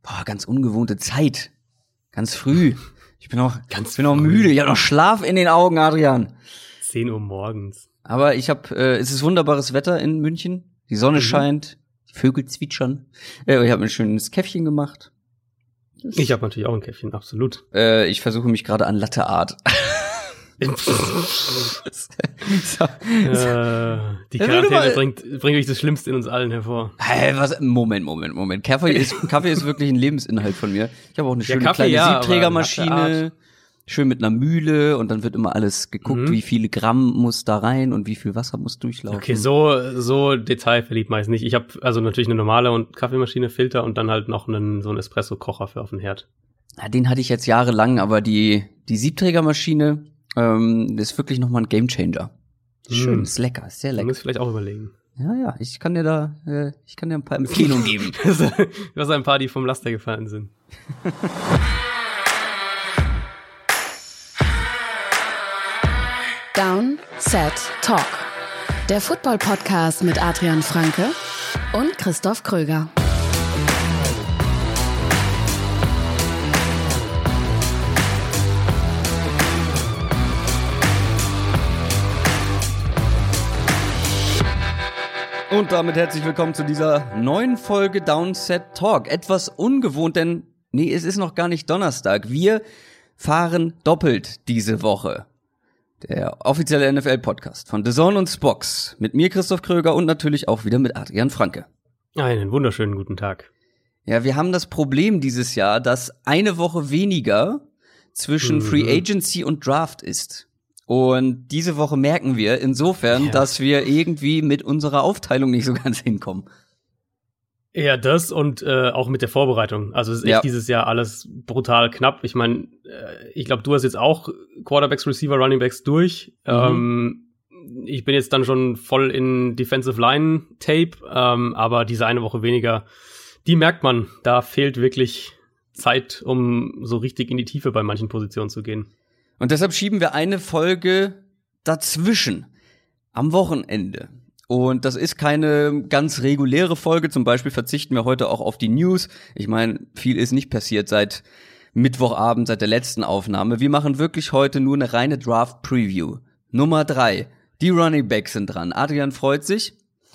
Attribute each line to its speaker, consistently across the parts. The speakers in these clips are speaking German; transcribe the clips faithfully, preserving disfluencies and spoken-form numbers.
Speaker 1: Oh, ganz ungewohnte Zeit. Ganz früh. Ich bin noch, ganz bin noch müde. Ich habe noch Schlaf in den Augen, Adrian.
Speaker 2: zehn Uhr morgens.
Speaker 1: Aber ich habe, äh, es ist wunderbares Wetter in München. Die Sonne mhm. scheint, die Vögel zwitschern. Äh, ich habe ein schönes Käffchen gemacht.
Speaker 2: Das ich habe natürlich auch ein Käffchen, absolut.
Speaker 1: Äh, ich versuche mich gerade an Latte Art.
Speaker 2: so. äh, die Quarantäne bringt, bringt euch das Schlimmste in uns allen hervor.
Speaker 1: Hey, was? Moment, Moment, Moment. Kaffee ist, Kaffee ist wirklich ein Lebensinhalt von mir. Ich habe auch eine schöne
Speaker 2: ja, Kaffee,
Speaker 1: kleine
Speaker 2: ja,
Speaker 1: Siebträgermaschine. Schön mit einer Mühle und dann wird immer alles geguckt, mhm. wie viele Gramm muss da rein und wie viel Wasser muss durchlaufen.
Speaker 2: Okay, so so detailverliebt meist nicht. Ich habe also natürlich eine normale und Kaffeemaschine, Filter und dann halt noch einen so einen Espresso-Kocher für auf den Herd.
Speaker 1: Ja, den hatte ich jetzt jahrelang, aber die die Siebträgermaschine ähm, ist wirklich nochmal ein Gamechanger. Schön, mhm. ist lecker, ist sehr lecker.
Speaker 2: Du musst vielleicht auch überlegen.
Speaker 1: Ja, ja, ich kann dir da, äh, ich kann dir ein paar Empfehlungen geben.
Speaker 2: Du hast ein paar, die vom Laster gefallen sind.
Speaker 3: Down, Set, Talk. Der Football-Podcast mit Adrian Franke und Christoph Kröger.
Speaker 1: Und damit herzlich willkommen zu dieser neuen Folge Down, Set, Talk. Etwas ungewohnt, denn nee, es ist noch gar nicht Donnerstag. Wir fahren doppelt diese Woche. Der offizielle N F L-Podcast von The Zone und Spox. Mit mir, Christoph Kröger, und natürlich auch wieder mit Adrian Franke.
Speaker 2: Einen wunderschönen guten Tag.
Speaker 1: Ja, wir haben das Problem dieses Jahr, dass eine Woche weniger zwischen mhm. Free Agency und Draft ist. Und diese Woche merken wir insofern, ja. dass wir irgendwie mit unserer Aufteilung nicht so ganz hinkommen.
Speaker 2: Ja, das und äh, auch mit der Vorbereitung. Also es ist echt ja. dieses Jahr alles brutal knapp. Ich meine, äh, ich glaube, du hast jetzt auch Quarterbacks, Receiver, Runningbacks durch. Mhm. Ähm, ich bin jetzt dann schon voll in Defensive Line Tape, ähm, aber diese eine Woche weniger, die merkt man. Da fehlt wirklich Zeit, um so richtig in die Tiefe bei manchen Positionen zu gehen.
Speaker 1: Und deshalb schieben wir eine Folge dazwischen am Wochenende. Und das ist keine ganz reguläre Folge. Zum Beispiel verzichten wir heute auch auf die News. Ich meine, viel ist nicht passiert seit Mittwochabend, seit der letzten Aufnahme. Wir machen wirklich heute nur eine reine Draft-Preview. Nummer drei. Die Running Backs sind dran. Adrian freut sich.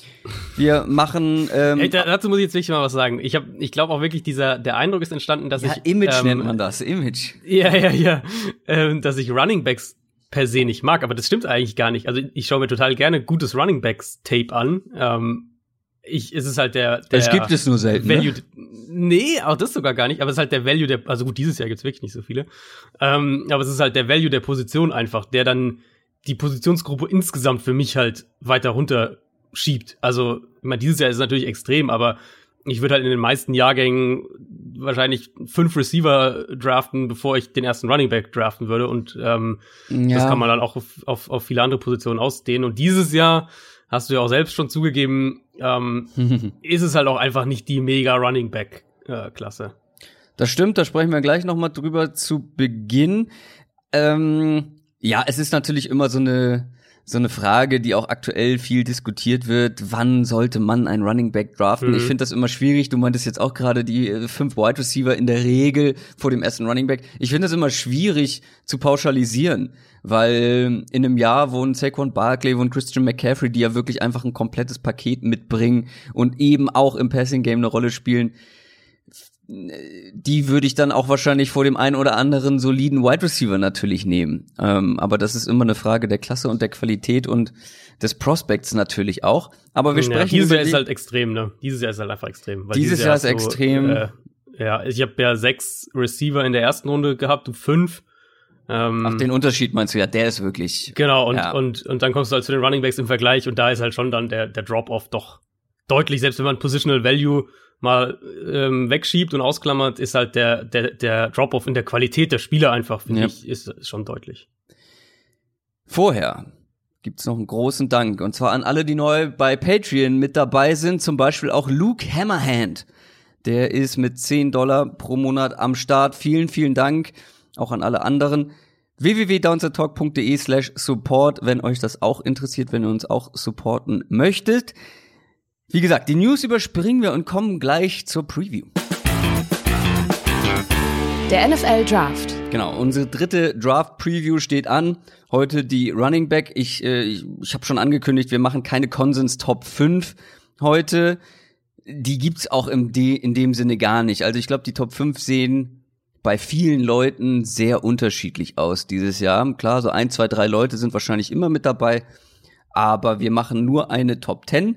Speaker 1: Wir machen ähm,
Speaker 2: hey, dazu muss ich jetzt wirklich mal was sagen. Ich habe, ich glaube auch wirklich, dieser der Eindruck ist entstanden, dass
Speaker 1: ja,
Speaker 2: ich
Speaker 1: Image
Speaker 2: ähm,
Speaker 1: nennt man das, Image.
Speaker 2: Ja, ja, ja, ähm, dass ich Running Backs per se nicht mag, aber das stimmt eigentlich gar nicht. Also ich schaue mir total gerne gutes Running Backs Tape an. Ähm, ich, es ist halt der, der
Speaker 1: es gibt es nur selten.
Speaker 2: Value,
Speaker 1: ne?
Speaker 2: Nee, auch das sogar gar nicht. Aber es ist halt der Value der, also gut, dieses Jahr gibt's wirklich nicht so viele. Ähm, aber es ist halt der Value der Position einfach, der dann die Positionsgruppe insgesamt für mich halt weiter runter schiebt. Also, ich meine, dieses Jahr ist es natürlich extrem, aber ich würde halt in den meisten Jahrgängen wahrscheinlich fünf Receiver draften, bevor ich den ersten Running Back draften würde. Und ähm, ja. das kann man dann auch auf, auf, auf viele andere Positionen ausdehnen. Und dieses Jahr, hast du ja auch selbst schon zugegeben, ähm, ist es halt auch einfach nicht die mega Running Back äh, Klasse.
Speaker 1: Das stimmt, da sprechen wir gleich noch mal drüber zu Beginn. Ähm, ja, es ist natürlich immer so eine so eine Frage, die auch aktuell viel diskutiert wird. Wann sollte man einen Running Back draften? Mhm. Ich finde das immer schwierig. Du meintest jetzt auch gerade die äh, fünf Wide Receiver in der Regel vor dem ersten Running Back. Ich finde das immer schwierig zu pauschalisieren, weil in einem Jahr, wo ein Saquon Barkley, wo ein Christian McCaffrey, die ja wirklich einfach ein komplettes Paket mitbringen und eben auch im Passing Game eine Rolle spielen, die würde ich dann auch wahrscheinlich vor dem einen oder anderen soliden Wide Receiver natürlich nehmen. Ähm, aber das ist immer eine Frage der Klasse und der Qualität und des Prospects natürlich auch. Aber wir sprechen
Speaker 2: ja, dieses
Speaker 1: über
Speaker 2: Jahr ist halt extrem, ne? Dieses Jahr ist halt einfach extrem. Weil
Speaker 1: dieses, dieses Jahr ist
Speaker 2: so,
Speaker 1: extrem.
Speaker 2: Äh, ja, ich habe ja sechs Receiver in der ersten Runde gehabt, du fünf. Ähm,
Speaker 1: Ach, den Unterschied meinst du, ja, der ist wirklich.
Speaker 2: Genau, und,
Speaker 1: ja.
Speaker 2: und, und dann kommst du halt zu den Running Backs im Vergleich und da ist halt schon dann der, der Drop-Off doch deutlich, selbst wenn man Positional Value mal ähm, wegschiebt und ausklammert, ist halt der der der Drop-off in der Qualität der Spieler einfach, finde
Speaker 1: ja.
Speaker 2: ich, ist, ist schon deutlich.
Speaker 1: Vorher gibt's noch einen großen Dank, und zwar an alle, die neu bei Patreon mit dabei sind, zum Beispiel auch Luke Hammerhand. Der ist mit zehn Dollar pro Monat am Start. Vielen, vielen Dank auch an alle anderen. w w w punkt downsettalk punkt de slash support, wenn euch das auch interessiert, wenn ihr uns auch supporten möchtet. Wie gesagt, die News überspringen wir und kommen gleich zur Preview.
Speaker 3: Der N F L Draft.
Speaker 1: Genau, unsere dritte Draft-Preview steht an. Heute die Running Back. Ich, äh, ich, ich habe schon angekündigt, wir machen keine Konsens Top fünf heute. Die gibt's auch im De- in dem Sinne gar nicht. Also ich glaube, die Top fünf sehen bei vielen Leuten sehr unterschiedlich aus dieses Jahr. Klar, so ein, zwei, drei Leute sind wahrscheinlich immer mit dabei. Aber wir machen nur eine Top zehn.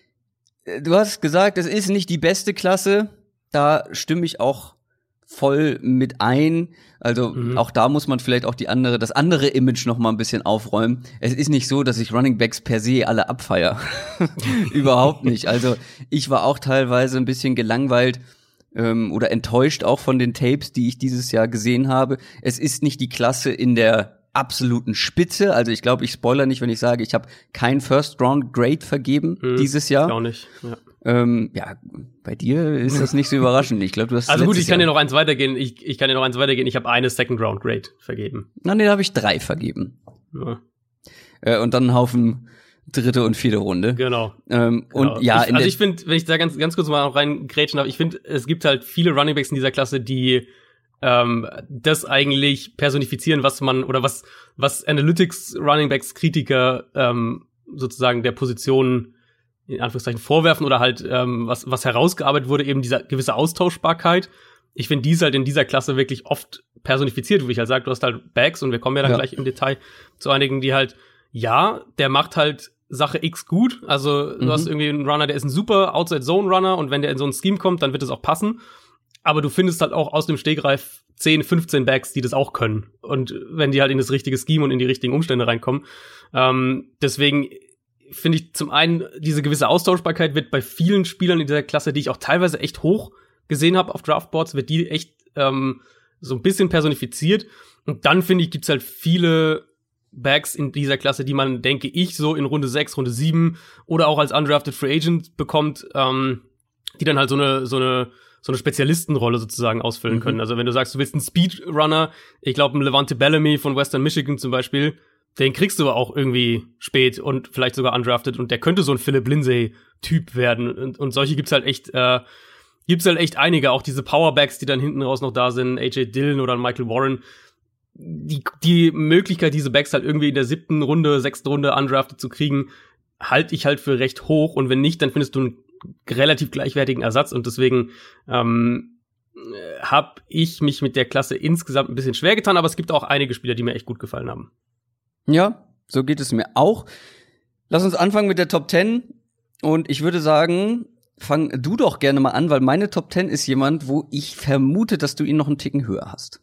Speaker 1: Du hast gesagt, es ist nicht die beste Klasse. Da stimme ich auch voll mit ein. Also mhm. auch da muss man vielleicht auch die andere, das andere Image noch mal ein bisschen aufräumen. Es ist nicht so, dass ich Running Backs per se alle abfeier. Überhaupt nicht. Also ich war auch teilweise ein bisschen gelangweilt ähm, oder enttäuscht auch von den Tapes, die ich dieses Jahr gesehen habe. Es ist nicht die Klasse in der absoluten Spitze. Also ich glaube, ich spoiler nicht, wenn ich sage, ich habe kein First-Round-Grade vergeben mhm, dieses Jahr.
Speaker 2: Auch nicht, ja.
Speaker 1: Ähm, ja, bei dir ist das nicht so überraschend. Ich glaube, du hast
Speaker 2: Also gut, ich kann
Speaker 1: Jahr.
Speaker 2: dir noch eins weitergehen. Ich, ich kann dir noch eins weitergehen. Ich habe eine Second-Round-Grade vergeben.
Speaker 1: Na, nee, da habe ich drei vergeben.
Speaker 2: Ja.
Speaker 1: Äh, und dann einen Haufen dritte und vierte Runde.
Speaker 2: Genau.
Speaker 1: Ähm,
Speaker 2: genau.
Speaker 1: Und ja,
Speaker 2: ich, also ich finde, wenn ich da ganz, ganz kurz mal rein grätschen darf, ich finde, es gibt halt viele Runningbacks in dieser Klasse, die ähm, das eigentlich personifizieren, was man, oder was, was Analytics Runningbacks Kritiker ähm, sozusagen der Position in Anführungszeichen vorwerfen oder halt ähm, was, was herausgearbeitet wurde, eben diese gewisse Austauschbarkeit. Ich finde, die ist halt in dieser Klasse wirklich oft personifiziert, wie ich halt sage, du hast halt Backs und wir kommen ja dann ja. gleich im Detail zu einigen, die halt, ja, der macht halt Sache X gut, also du mhm. hast irgendwie einen Runner, der ist ein super Outside-Zone-Runner und wenn der in so ein Scheme kommt, dann wird es auch passen. Aber du findest halt auch aus dem Stegreif zehn, fünfzehn Backs, die das auch können. Und wenn die halt in das richtige Scheme und in die richtigen Umstände reinkommen. Ähm, deswegen finde ich zum einen, diese gewisse Austauschbarkeit wird bei vielen Spielern in dieser Klasse, die ich auch teilweise echt hoch gesehen habe auf Draftboards, wird die echt ähm, so ein bisschen personifiziert. Und dann, finde ich, gibt's halt viele Backs in dieser Klasse, die man, denke ich, so in Runde sechs, Runde sieben oder auch als undrafted Free Agent bekommt, ähm, die dann halt so eine so eine so eine Spezialistenrolle sozusagen ausfüllen mhm. können. Also wenn du sagst, du willst einen Speedrunner, ich glaube, ein Levante Bellamy von Western Michigan zum Beispiel, den kriegst du auch irgendwie spät und vielleicht sogar undrafted und der könnte so ein Philip Lindsay-Typ werden. Und, und solche gibt's halt echt, äh, gibt's halt echt einige, auch diese Powerbacks, die dann hinten raus noch da sind, A J Dillon oder Michael Warren. Die, die Möglichkeit, diese Backs halt irgendwie in der siebten Runde, sechsten Runde undrafted zu kriegen, halte ich halt für recht hoch. Und wenn nicht, dann findest du einen relativ gleichwertigen Ersatz. Und deswegen ähm, habe ich mich mit der Klasse insgesamt ein bisschen schwer getan. Aber es gibt auch einige Spieler, die mir echt gut gefallen haben.
Speaker 1: Ja, so geht es mir auch. Lass uns anfangen mit der Top zehn. Und ich würde sagen, fang du doch gerne mal an, weil meine Top zehn ist jemand, wo ich vermute, dass du ihn noch einen Ticken höher hast.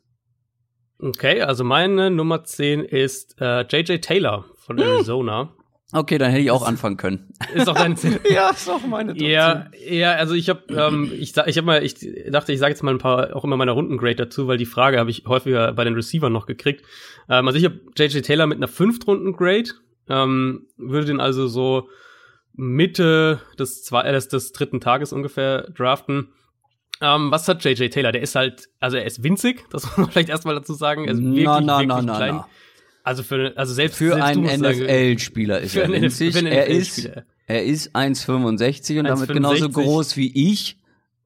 Speaker 2: Okay, also meine Nummer zehn ist äh, J J Taylor von Arizona.
Speaker 1: Okay, dann hätte ich auch anfangen können.
Speaker 2: Ist auch deine zehn?
Speaker 1: Ja, ist auch meine Top zehn.
Speaker 2: Ja, ja, also ich habe ähm, ich ich habe mal ich dachte, ich sage jetzt mal ein paar auch immer meine Rundengrade dazu, weil die Frage habe ich häufiger bei den Receivern noch gekriegt. Ähm, also ich habe J J Taylor mit einer Fünftrunden-Grade, ähm, würde den also so Mitte des zwei äh, des, des dritten Tages ungefähr draften. Um, was hat J J Taylor? Der ist halt, also er ist winzig, das muss man vielleicht erstmal dazu sagen. Er ist wirklich,
Speaker 1: na, na,
Speaker 2: wirklich
Speaker 1: na, na,
Speaker 2: klein.
Speaker 1: Na.
Speaker 2: Also für, also selbst
Speaker 1: für
Speaker 2: selbst
Speaker 1: einen N F L-Spieler ist er winzig.
Speaker 2: Für einen
Speaker 1: er ist, er ist eins Komma fünfundsechzig und damit genauso groß wie ich.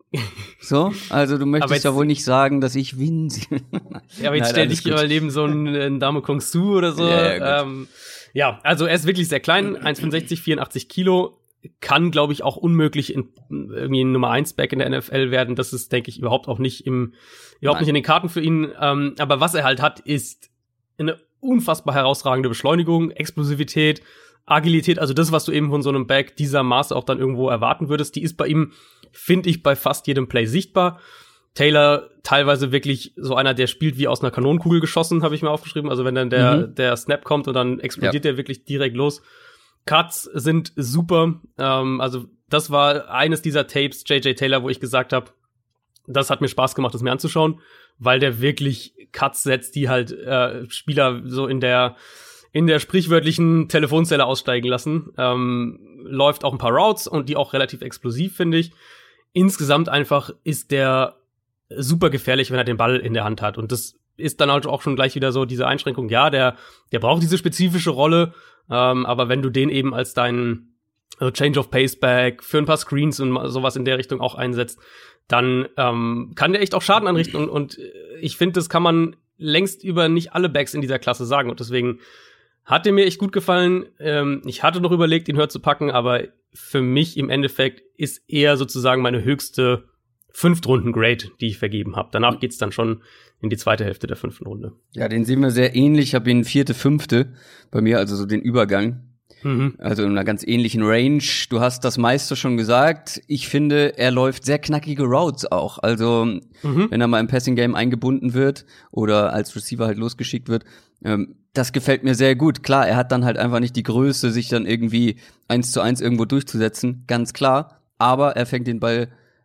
Speaker 1: So, also du möchtest jetzt, ja wohl nicht sagen, dass ich winzig bin.
Speaker 2: Ja, aber jetzt Nein, stell dich mal neben so einen Dame Kung Su oder so. Ja, ja, ähm, ja, also er ist wirklich sehr klein, eins Komma fünfundsechzig, vierundachtzig Kilo. Kann, glaube ich, auch unmöglich in, irgendwie ein Nummer eins Back in der N F L werden. Das ist, denke ich, überhaupt auch nicht im, überhaupt Nein. nicht in den Karten für ihn. Ähm, aber was er halt hat, ist eine unfassbar herausragende Beschleunigung, Explosivität, Agilität. Also das, was du eben von so einem Back dieser Maße auch dann irgendwo erwarten würdest, die ist bei ihm, finde ich, bei fast jedem Play sichtbar. Taylor teilweise wirklich so einer, der spielt wie aus einer Kanonenkugel geschossen, habe ich mir aufgeschrieben. Also wenn dann der, mhm. der Snap kommt und dann explodiert ja. der wirklich direkt los. Cuts sind super. Ähm, also das war eines dieser Tapes, J J Taylor, wo ich gesagt habe, das hat mir Spaß gemacht, das mir anzuschauen, weil der wirklich Cuts setzt, die halt äh, Spieler so in der in der sprichwörtlichen Telefonzelle aussteigen lassen. Ähm, läuft auch ein paar Routes und die auch relativ explosiv, finde ich. Insgesamt einfach ist der super gefährlich, wenn er den Ball in der Hand hat. Und das ist dann halt auch schon gleich wieder so diese Einschränkung. Ja, der der braucht diese spezifische Rolle. Ähm, aber wenn du den eben als deinen also Change of Pace Back für ein paar Screens und sowas in der Richtung auch einsetzt, dann ähm, kann der echt auch Schaden anrichten und, und ich finde, das kann man längst über nicht alle Backs in dieser Klasse sagen. Und deswegen hat er mir echt gut gefallen. Ähm, ich hatte noch überlegt, ihn höher zu packen, aber für mich im Endeffekt ist er sozusagen meine höchste Fünftrunden-Grade, die ich vergeben habe. Danach geht's dann schon in die zweite Hälfte der fünften Runde.
Speaker 1: Ja, den sehen wir sehr ähnlich. Ich habe ihn vierte, fünfte bei mir, also so den Übergang. Mhm. Also in einer ganz ähnlichen Range. Du hast das meiste schon gesagt. Ich finde, er läuft sehr knackige Routes auch. Also mhm. wenn er mal im Passing-Game eingebunden wird oder als Receiver halt losgeschickt wird, ähm, das gefällt mir sehr gut. Klar, er hat dann halt einfach nicht die Größe, sich dann irgendwie eins zu eins irgendwo durchzusetzen, ganz klar. Aber er fängt den Ball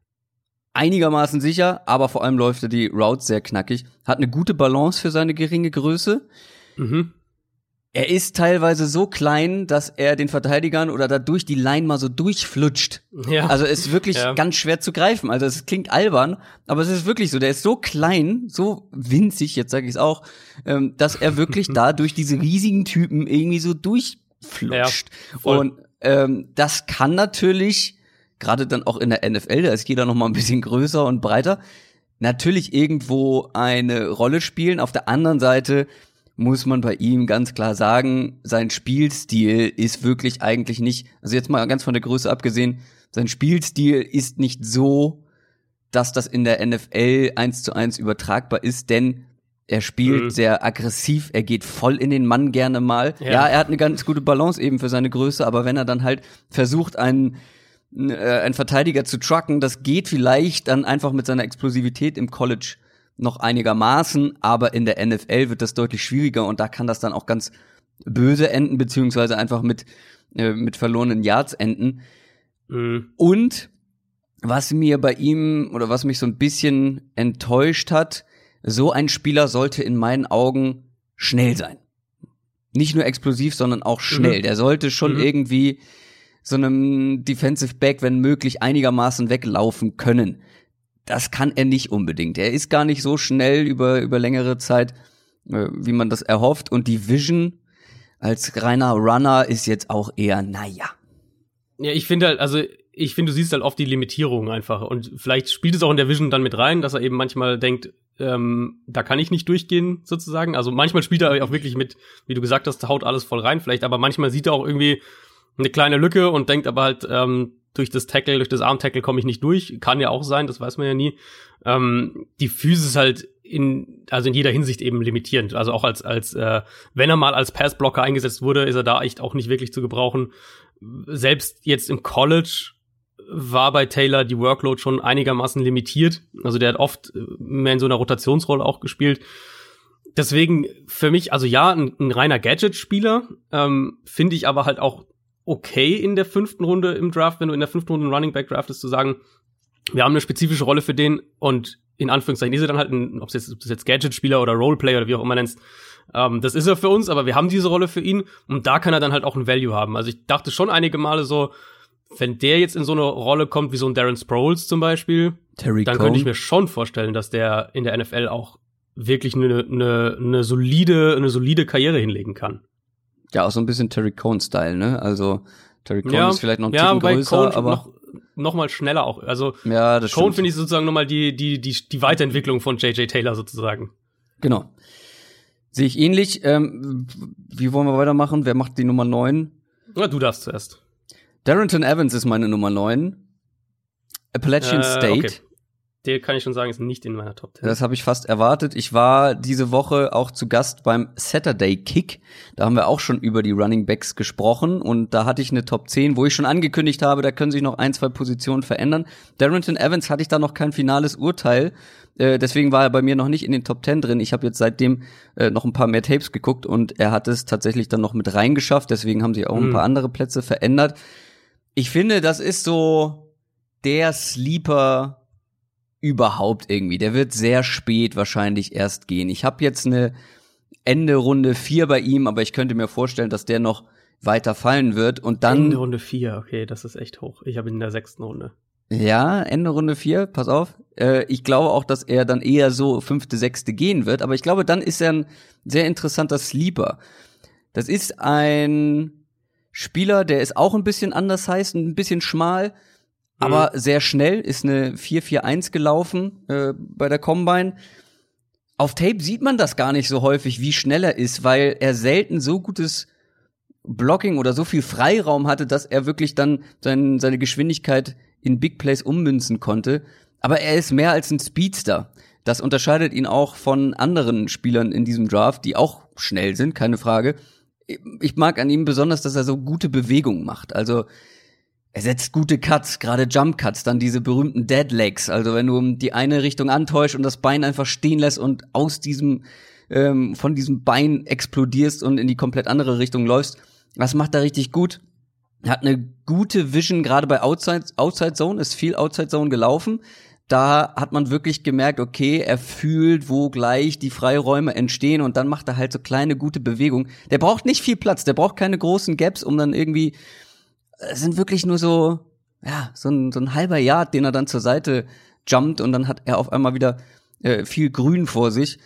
Speaker 1: einigermaßen sicher, aber vor allem läuft er die Routes sehr knackig. Hat eine gute Balance für seine geringe Größe. Mhm. Er ist teilweise so klein, dass er den Verteidigern oder da durch die Line mal so durchflutscht. Ja. Also ist wirklich ja. ganz schwer zu greifen. Also es klingt albern, aber es ist wirklich so. Der ist so klein, so winzig, jetzt sage ich es auch, ähm, dass er wirklich da durch diese riesigen Typen irgendwie so durchflutscht. Ja, und ähm, das kann natürlich, gerade dann auch in der N F L, da ist jeder noch mal ein bisschen größer und breiter, natürlich irgendwo eine Rolle spielen. Auf der anderen Seite muss man bei ihm ganz klar sagen, sein Spielstil ist wirklich eigentlich nicht, also jetzt mal ganz von der Größe abgesehen, sein Spielstil ist nicht so, dass das in der N F L eins zu eins übertragbar ist, denn er spielt mhm. sehr aggressiv, er geht voll in den Mann gerne mal. Ja. ja, er hat eine ganz gute Balance eben für seine Größe, aber wenn er dann halt versucht, einen, äh, einen Verteidiger zu trucken, das geht vielleicht dann einfach mit seiner Explosivität im College noch einigermaßen, aber in der N F L wird das deutlich schwieriger und da kann das dann auch ganz böse enden, beziehungsweise einfach mit, äh, mit verlorenen Yards enden. Mhm. Und was mir bei ihm oder was mich so ein bisschen enttäuscht hat, so ein Spieler sollte in meinen Augen schnell sein. Nicht nur explosiv, sondern auch schnell. Mhm. Der sollte schon mhm. irgendwie so einem Defensive Back, wenn möglich, einigermaßen weglaufen können. Das kann er nicht unbedingt. Er ist gar nicht so schnell über über längere Zeit, äh, wie man das erhofft. Und die Vision als reiner Runner ist jetzt auch eher, naja.
Speaker 2: Ja, ich finde halt, also ich finde, du siehst halt oft die Limitierung einfach. Und vielleicht spielt es auch in der Vision dann mit rein, dass er eben manchmal denkt, ähm, da kann ich nicht durchgehen, sozusagen. Also manchmal spielt er auch wirklich mit, wie du gesagt hast, haut alles voll rein vielleicht. Aber manchmal sieht er auch irgendwie eine kleine Lücke und denkt aber halt, ähm, durch das Tackle, durch das Arm-Tackle komme ich nicht durch. Kann ja auch sein, das weiß man ja nie. Ähm, die Physis ist halt in, also in jeder Hinsicht eben limitierend. Also auch als, als, äh, wenn er mal als Passblocker eingesetzt wurde, ist er da echt auch nicht wirklich zu gebrauchen. Selbst jetzt im College war bei Taylor die Workload schon einigermaßen limitiert. Also der hat oft mehr in so einer Rotationsrolle auch gespielt. Deswegen für mich, also ja, ein, ein reiner Gadget-Spieler, ähm, finde ich aber halt auch okay in der fünften Runde im Draft, wenn du in der fünften Runde einen Running Back draftest, zu sagen, wir haben eine spezifische Rolle für den und in Anführungszeichen ist er dann halt ein, ob es jetzt, jetzt Gadget-Spieler oder Roleplayer oder wie auch immer nennst, ähm, das ist er für uns, aber wir haben diese Rolle für ihn und da kann er dann halt auch ein Value haben. Also ich dachte schon einige Male so, wenn der jetzt in so eine Rolle kommt, wie so ein Darren Sproles zum Beispiel, Terry dann Cone. Könnte ich mir schon vorstellen, dass der in der N F L auch wirklich eine, eine, eine solide, eine solide Karriere hinlegen kann.
Speaker 1: Ja, auch so ein bisschen Terry Cohn-Style, ne? Also Terry Cohn ja, ist vielleicht noch ein ja, Ticken größer, Cohn aber
Speaker 2: noch, noch mal schneller auch. Also
Speaker 1: ja, das
Speaker 2: Cohn finde ich sozusagen noch mal die die die die Weiterentwicklung von J J Taylor sozusagen.
Speaker 1: Genau. Sehe ich ähnlich. Ähm, wie wollen wir weitermachen? Wer macht die Nummer neun?
Speaker 2: Ja, du darfst zuerst.
Speaker 1: Darrington Evans ist meine Nummer neun. Appalachian äh, State.
Speaker 2: Okay. Der kann ich schon sagen, ist nicht in meiner Top Ten.
Speaker 1: Das habe ich fast erwartet. Ich war diese Woche auch zu Gast beim Saturday Kick. Da haben wir auch schon über die Running Backs gesprochen und da hatte ich eine Top zehn, wo ich schon angekündigt habe, da können sich noch ein, zwei Positionen verändern. Darrington Evans hatte ich da noch kein finales Urteil. Äh, deswegen war er bei mir noch nicht in den Top Ten drin. Ich habe jetzt seitdem äh, noch ein paar mehr Tapes geguckt und er hat es tatsächlich dann noch mit reingeschafft. Deswegen haben sich auch mhm. ein paar andere Plätze verändert. Ich finde, das ist so der Sleeper überhaupt irgendwie. Der wird sehr spät wahrscheinlich erst gehen. Ich habe jetzt eine Ende Runde vier bei ihm, aber ich könnte mir vorstellen, dass der noch weiter fallen wird und dann
Speaker 2: Ende Runde vier, okay, das ist echt hoch. Ich habe ihn in der sechsten Runde.
Speaker 1: Ja, Ende Runde vier, pass auf. Äh, ich glaube auch, dass er dann eher so fünfte, sechste gehen wird, aber ich glaube, dann ist er ein sehr interessanter Sleeper. Das ist ein Spieler, der ist auch ein bisschen anders heißt, ein bisschen schmal, aber mhm. sehr schnell, ist eine vier vier eins gelaufen äh, bei der Combine. auf Tape sieht man das gar nicht so häufig, wie schnell er ist, weil er selten so gutes Blocking oder so viel Freiraum hatte, dass er wirklich dann sein, seine Geschwindigkeit in Big Plays ummünzen konnte. Aber er ist mehr als ein Speedster. Das unterscheidet ihn auch von anderen Spielern in diesem Draft, die auch schnell sind, keine Frage. Ich mag an ihm besonders, dass er so gute Bewegungen macht. Also er setzt gute Cuts, gerade Jump Cuts, dann diese berühmten Dead Legs. Also wenn du die eine Richtung antäuscht und das Bein einfach stehen lässt und aus diesem ähm, von diesem Bein explodierst und in die komplett andere Richtung läufst, das macht er richtig gut. Er hat eine gute Vision, gerade bei Outside, Outside Zone, ist viel Outside Zone gelaufen. Da hat man wirklich gemerkt, okay, er fühlt, wo gleich die Freiräume entstehen und dann macht er halt so kleine, gute Bewegungen. Der braucht nicht viel Platz, der braucht keine großen Gaps, um dann irgendwie, es sind wirklich nur so, ja, so ein, so ein halber Yard, den er dann zur Seite jumpt und dann hat er auf einmal wieder äh, viel Grün vor sich.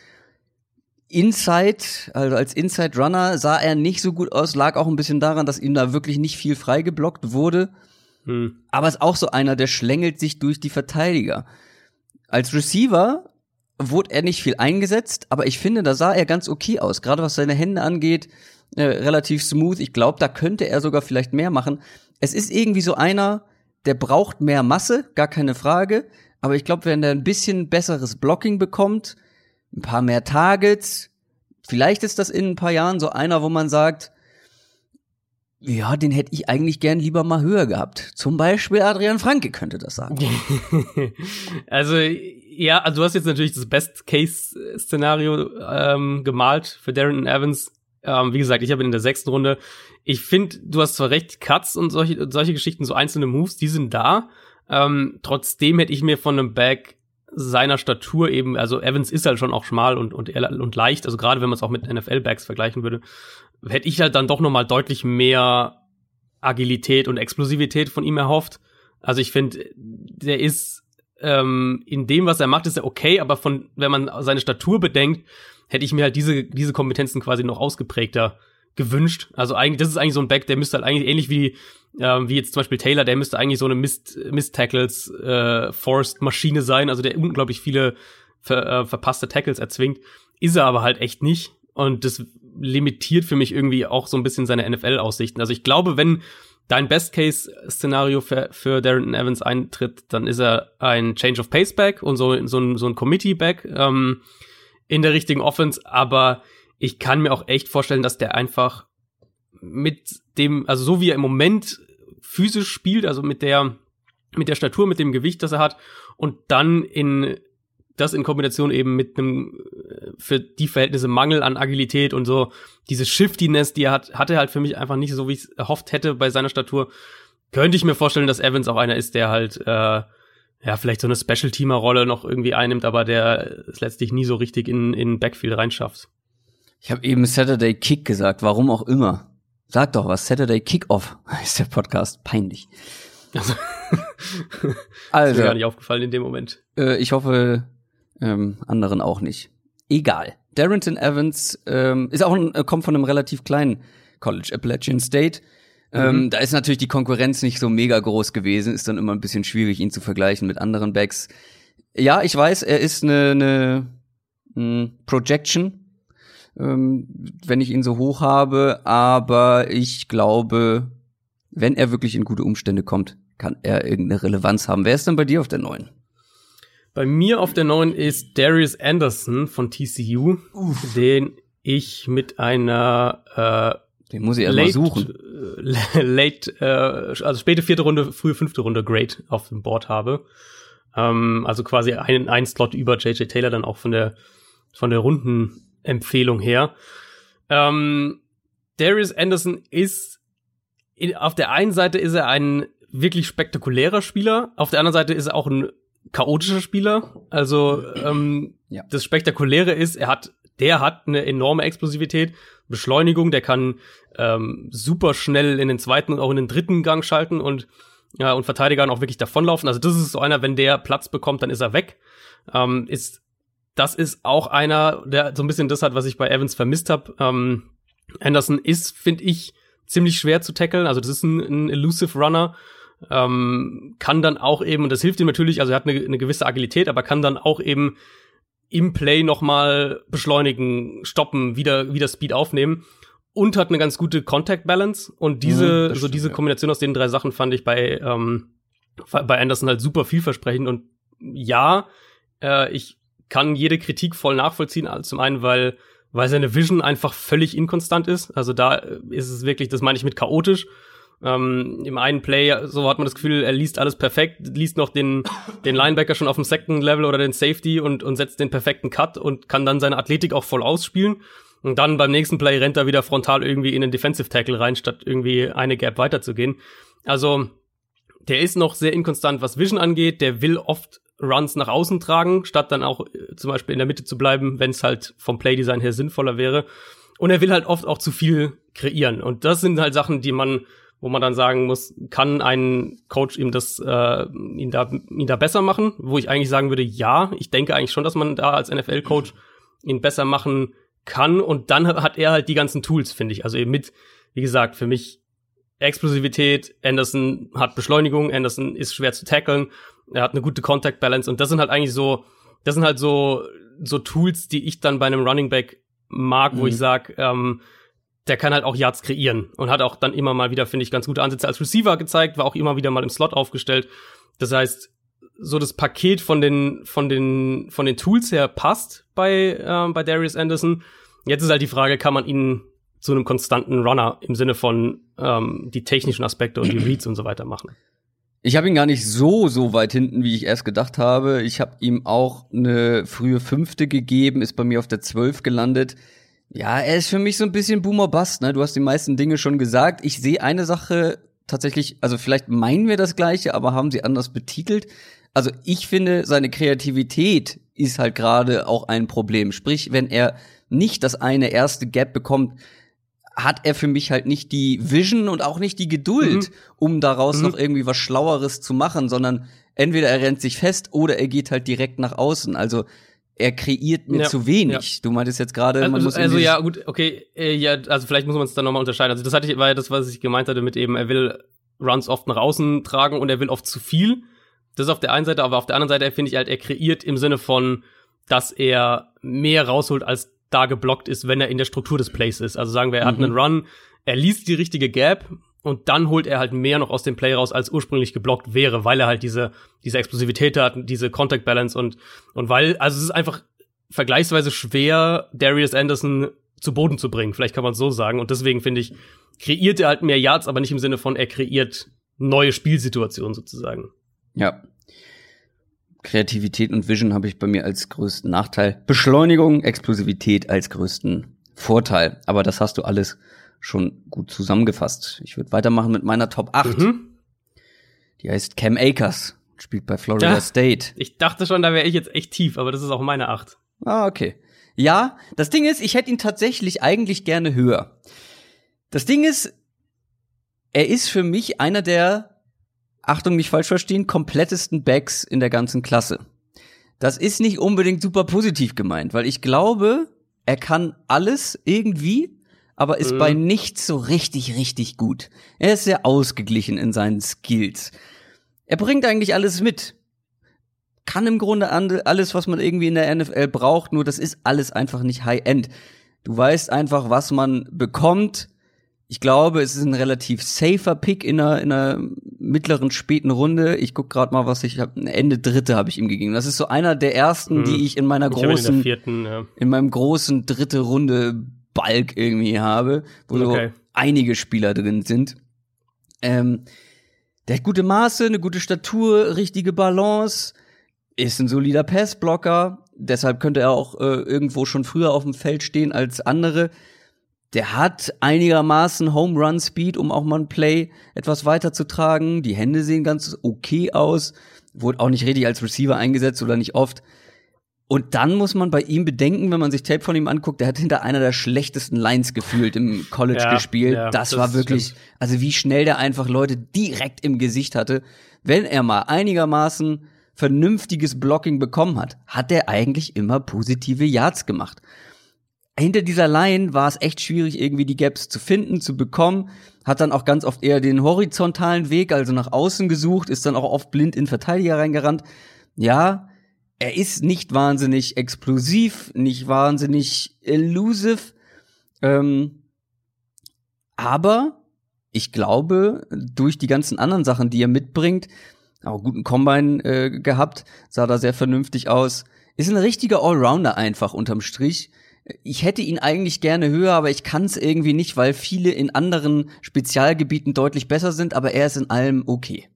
Speaker 1: Inside, also als Inside Runner sah er nicht so gut aus, lag auch ein bisschen daran, dass ihm da wirklich nicht viel freigeblockt wurde. Hm. Aber ist auch so einer, der schlängelt sich durch die Verteidiger. Als Receiver wurde er nicht viel eingesetzt, aber ich finde, da sah er ganz okay aus. Gerade was seine Hände angeht, äh, relativ smooth. Ich glaube, da könnte er sogar vielleicht mehr machen. Es ist irgendwie so einer, der braucht mehr Masse, gar keine Frage. Aber ich glaube, wenn er ein bisschen besseres Blocking bekommt, ein paar mehr Targets, vielleicht ist das in ein paar Jahren so einer, wo man sagt, ja, den hätte ich eigentlich gern lieber mal höher gehabt. Zum Beispiel Adrian Franke könnte das sagen.
Speaker 2: Also, ja, also du hast jetzt natürlich das Best-Case-Szenario ähm, gemalt für Darrynton Evans. Ähm, wie gesagt, ich habe ihn in der sechsten Runde. Ich finde, du hast zwar recht, Cuts und solche, solche Geschichten, so einzelne Moves, die sind da. Ähm, trotzdem hätte ich mir von einem Back seiner Statur eben, also Evans ist halt schon auch schmal und, und, und leicht, also gerade wenn man es auch mit N F L-Backs vergleichen würde, hätte ich halt dann doch noch mal deutlich mehr Agilität und Explosivität von ihm erhofft. Also ich finde, der ist ähm, in dem, was er macht, ist er okay, aber von, wenn man seine Statur bedenkt, hätte ich mir halt diese diese Kompetenzen quasi noch ausgeprägter gewünscht. Also eigentlich, das ist eigentlich so ein Back, der müsste halt eigentlich ähnlich wie ähm, wie jetzt zum Beispiel Taylor, der müsste eigentlich so eine Mist, Mist-Tackles äh, Forced-Maschine sein, also der unglaublich viele ver, äh, verpasste Tackles erzwingt. Ist er aber halt echt nicht. Und das limitiert für mich irgendwie auch so ein bisschen seine N F L-Aussichten. Also ich glaube, wenn dein Best-Case-Szenario für, für Darrynton Evans eintritt, dann ist er ein Change-of-Pace-Back und so, so ein, so ein Committee-Back ähm, in der richtigen Offense. Aber ich kann mir auch echt vorstellen, dass der einfach mit dem, also so wie er im Moment physisch spielt, also mit der, mit der Statur, mit dem Gewicht, das er hat, und dann in das in Kombination eben mit einem für die Verhältnisse Mangel an Agilität und so diese Shiftiness, die er hat, hatte halt für mich einfach nicht so, wie ich es erhofft hätte bei seiner Statur. Könnte ich mir vorstellen, dass Evans auch einer ist, der halt äh, ja vielleicht so eine Special-Teamer-Rolle noch irgendwie einnimmt, aber der es letztlich nie so richtig in in Backfield reinschafft.
Speaker 1: Ich habe eben Saturday Kick gesagt, warum auch immer. Sag doch was, Saturday Kickoff ist der Podcast, peinlich.
Speaker 2: Also,
Speaker 1: also
Speaker 2: ist mir gar nicht aufgefallen in dem Moment.
Speaker 1: Äh, ich hoffe, ähm, anderen auch nicht. Egal. Darrynton Evans ähm, ist auch ein, kommt von einem relativ kleinen College, Appalachian State. Mhm. Ähm, da ist natürlich die Konkurrenz nicht so mega groß gewesen, ist dann immer ein bisschen schwierig, ihn zu vergleichen mit anderen Backs. Ja, ich weiß, er ist eine, eine, eine Projection, ähm, wenn ich ihn so hoch habe, aber ich glaube, wenn er wirklich in gute Umstände kommt, kann er irgendeine Relevanz haben. Wer ist denn bei dir auf der neun?
Speaker 2: Bei mir auf der neun ist Darius Anderson von T C U, Uff. den ich mit einer äh,
Speaker 1: den muss ich erst mal suchen.
Speaker 2: Äh, late, äh, also späte vierte Runde, frühe fünfte Runde Grade auf dem Board habe. Ähm, also quasi einen, einen Slot über J J Taylor dann auch von der von der Rundenempfehlung her. Ähm, Darius Anderson ist in, auf der einen Seite ist er ein wirklich spektakulärer Spieler, auf der anderen Seite ist er auch ein chaotischer Spieler. Also ähm, ja. Das Spektakuläre ist, er hat, der hat eine enorme Explosivität, Beschleunigung, der kann ähm, super schnell in den zweiten und auch in den dritten Gang schalten und ja und Verteidigern auch wirklich davonlaufen. Also das ist so einer, wenn der Platz bekommt, dann ist er weg. Ähm, ist das ist auch einer, der so ein bisschen das hat, was ich bei Evans vermisst habe. Ähm, Anderson ist, finde ich, ziemlich schwer zu tackeln. Also das ist ein, ein elusive Runner. Ähm, kann dann auch eben, und das hilft ihm natürlich, also er hat eine, eine gewisse Agilität, aber kann dann auch eben im Play nochmal beschleunigen, stoppen, wieder, wieder Speed aufnehmen und hat eine ganz gute Contact Balance. Und diese,
Speaker 1: mhm,
Speaker 2: so
Speaker 1: stimmt,
Speaker 2: diese
Speaker 1: ja.
Speaker 2: Kombination aus den drei Sachen fand ich bei, ähm, bei Anderson halt super vielversprechend. Und ja, äh, ich kann jede Kritik voll nachvollziehen. Also zum einen, weil, weil seine Vision einfach völlig inkonstant ist. Also da ist es wirklich, das meine ich mit chaotisch. Ähm, im einen Play, so hat man das Gefühl, er liest alles perfekt, liest noch den, den Linebacker schon auf dem Second Level oder den Safety und, und setzt den perfekten Cut und kann dann seine Athletik auch voll ausspielen. Und dann beim nächsten Play rennt er wieder frontal irgendwie in den Defensive Tackle rein, statt irgendwie eine Gap weiterzugehen. Also, der ist noch sehr inkonstant, was Vision angeht. Der will oft Runs nach außen tragen, statt dann auch äh, zum Beispiel in der Mitte zu bleiben, wenn es halt vom Playdesign her sinnvoller wäre. Und er will halt oft auch zu viel kreieren. Und das sind halt Sachen, die man, wo man dann sagen muss, kann ein Coach ihm das, äh, ihn da, ihn da besser machen? Wo ich eigentlich sagen würde, ja, ich denke eigentlich schon, dass man da als N F L-Coach ihn besser machen kann. Und dann hat er halt die ganzen Tools, finde ich. Also eben mit, wie gesagt, für mich Explosivität, Anderson hat Beschleunigung, Anderson ist schwer zu tackeln, er hat eine gute Contact Balance und das sind halt eigentlich so, das sind halt so, so Tools, die ich dann bei einem Running Back mag, wo
Speaker 1: mhm.
Speaker 2: ich sag, ähm, der kann halt auch Yards kreieren und hat auch dann immer mal wieder, finde ich, ganz gute Ansätze als Receiver gezeigt, war auch immer wieder mal im Slot aufgestellt. Das heißt, so das Paket von den, von den, von den Tools her passt bei, äh, bei Darius Anderson. Jetzt ist halt die Frage, kann man ihn zu einem konstanten Runner im Sinne von ähm, die technischen Aspekte und die Reads und so weiter machen.
Speaker 1: Ich habe ihn gar nicht so, so weit hinten, wie ich erst gedacht habe. Ich habe ihm auch eine frühe Fünfte gegeben, ist bei mir auf der zwölf gelandet. Ja, er ist für mich so ein bisschen Boomer-Bust, ne? Du hast die meisten Dinge schon gesagt. Ich sehe eine Sache tatsächlich, also vielleicht meinen wir das Gleiche, aber haben sie anders betitelt. Also ich finde, seine Kreativität ist halt gerade auch ein Problem. Sprich, wenn er nicht das eine erste Gap bekommt, hat er für mich halt nicht die Vision und auch nicht die Geduld, mhm. um daraus mhm. noch irgendwie was Schlaueres zu machen, sondern entweder er rennt sich fest oder er geht halt direkt nach außen. Also er kreiert mir
Speaker 2: ja,
Speaker 1: zu wenig.
Speaker 2: Ja.
Speaker 1: Du meintest jetzt gerade, man
Speaker 2: also,
Speaker 1: muss
Speaker 2: also ja, gut, okay, äh, ja, also vielleicht muss man es dann nochmal unterscheiden. Also das hatte ich, war ja das, was ich gemeint hatte mit eben, er will Runs oft nach außen tragen und er will oft zu viel. Das ist auf der einen Seite, aber auf der anderen Seite finde ich halt, er kreiert im Sinne von, dass er mehr rausholt, als da geblockt ist, wenn er in der Struktur des Plays ist. Also sagen wir, er mhm. hat einen Run, er liest die richtige Gap und dann holt er halt mehr noch aus dem Play raus, als ursprünglich geblockt wäre, weil er halt diese diese Explosivität hat, diese Contact Balance und und weil, also es ist einfach vergleichsweise schwer, Darius Anderson zu Boden zu bringen. Vielleicht kann man es so sagen. Und deswegen finde ich, kreiert er halt mehr Yards, aber nicht im Sinne von, er kreiert neue Spielsituationen sozusagen.
Speaker 1: Ja. Kreativität und Vision habe ich bei mir als größten Nachteil. Beschleunigung, Explosivität als größten Vorteil. Aber das hast du alles schon gut zusammengefasst. Ich würde weitermachen mit meiner Top acht. Mhm. Die heißt Cam Akers, spielt bei Florida ja, State.
Speaker 2: Ich dachte schon, da wäre ich jetzt echt tief, aber das ist auch meine acht.
Speaker 1: Ah, okay. Ja, das Ding ist, ich hätte ihn tatsächlich eigentlich gerne höher. Das Ding ist, er ist für mich einer der, Achtung, nicht falsch verstehen, komplettesten Backs in der ganzen Klasse. Das ist nicht unbedingt super positiv gemeint, weil ich glaube, er kann alles irgendwie, aber ist mhm. bei nichts so richtig, richtig gut. Er ist sehr ausgeglichen in seinen Skills. Er bringt eigentlich alles mit. Kann im Grunde alles, was man irgendwie in der N F L braucht, nur das ist alles einfach nicht High-End. Du weißt einfach, was man bekommt. Ich glaube, es ist ein relativ safer Pick in einer, in einer mittleren, späten Runde. Ich guck gerade mal, was ich habe. Ende dritte habe ich ihm gegeben. Das ist so einer der ersten, hm. die ich in meiner ich großen, in, vierten, ja. in meinem großen dritte Runde Balk irgendwie habe, wo okay. so einige Spieler drin sind. Ähm, der hat gute Maße, eine gute Statur, richtige Balance, ist ein solider Passblocker. Deshalb könnte er auch äh, irgendwo schon früher auf dem Feld stehen als andere. Der hat einigermaßen Home Run Speed, um auch mal ein Play etwas weiterzutragen. Die Hände sehen ganz okay aus. Wurde auch nicht richtig als Receiver eingesetzt oder nicht oft. Und dann muss man bei ihm bedenken, wenn man sich Tape von ihm anguckt, der hat hinter einer der schlechtesten Lines gefühlt im College ja, gespielt. Ja, das, das war wirklich, stimmt. Also wie schnell der einfach Leute direkt im Gesicht hatte. Wenn er mal einigermaßen vernünftiges Blocking bekommen hat, hat er eigentlich immer positive Yards gemacht. Hinter dieser Line war es echt schwierig, irgendwie die Gaps zu finden, zu bekommen. Hat dann auch ganz oft eher den horizontalen Weg, also nach außen gesucht, ist dann auch oft blind in Verteidiger reingerannt. Ja, er ist nicht wahnsinnig explosiv, nicht wahnsinnig elusive, ähm, aber ich glaube, durch die ganzen anderen Sachen, die er mitbringt, auch guten Combine äh, gehabt, sah da sehr vernünftig aus, ist ein richtiger Allrounder einfach unterm Strich. Ich hätte ihn eigentlich gerne höher, aber ich kann es irgendwie nicht, weil viele in anderen Spezialgebieten deutlich besser sind, aber er ist in allem okay.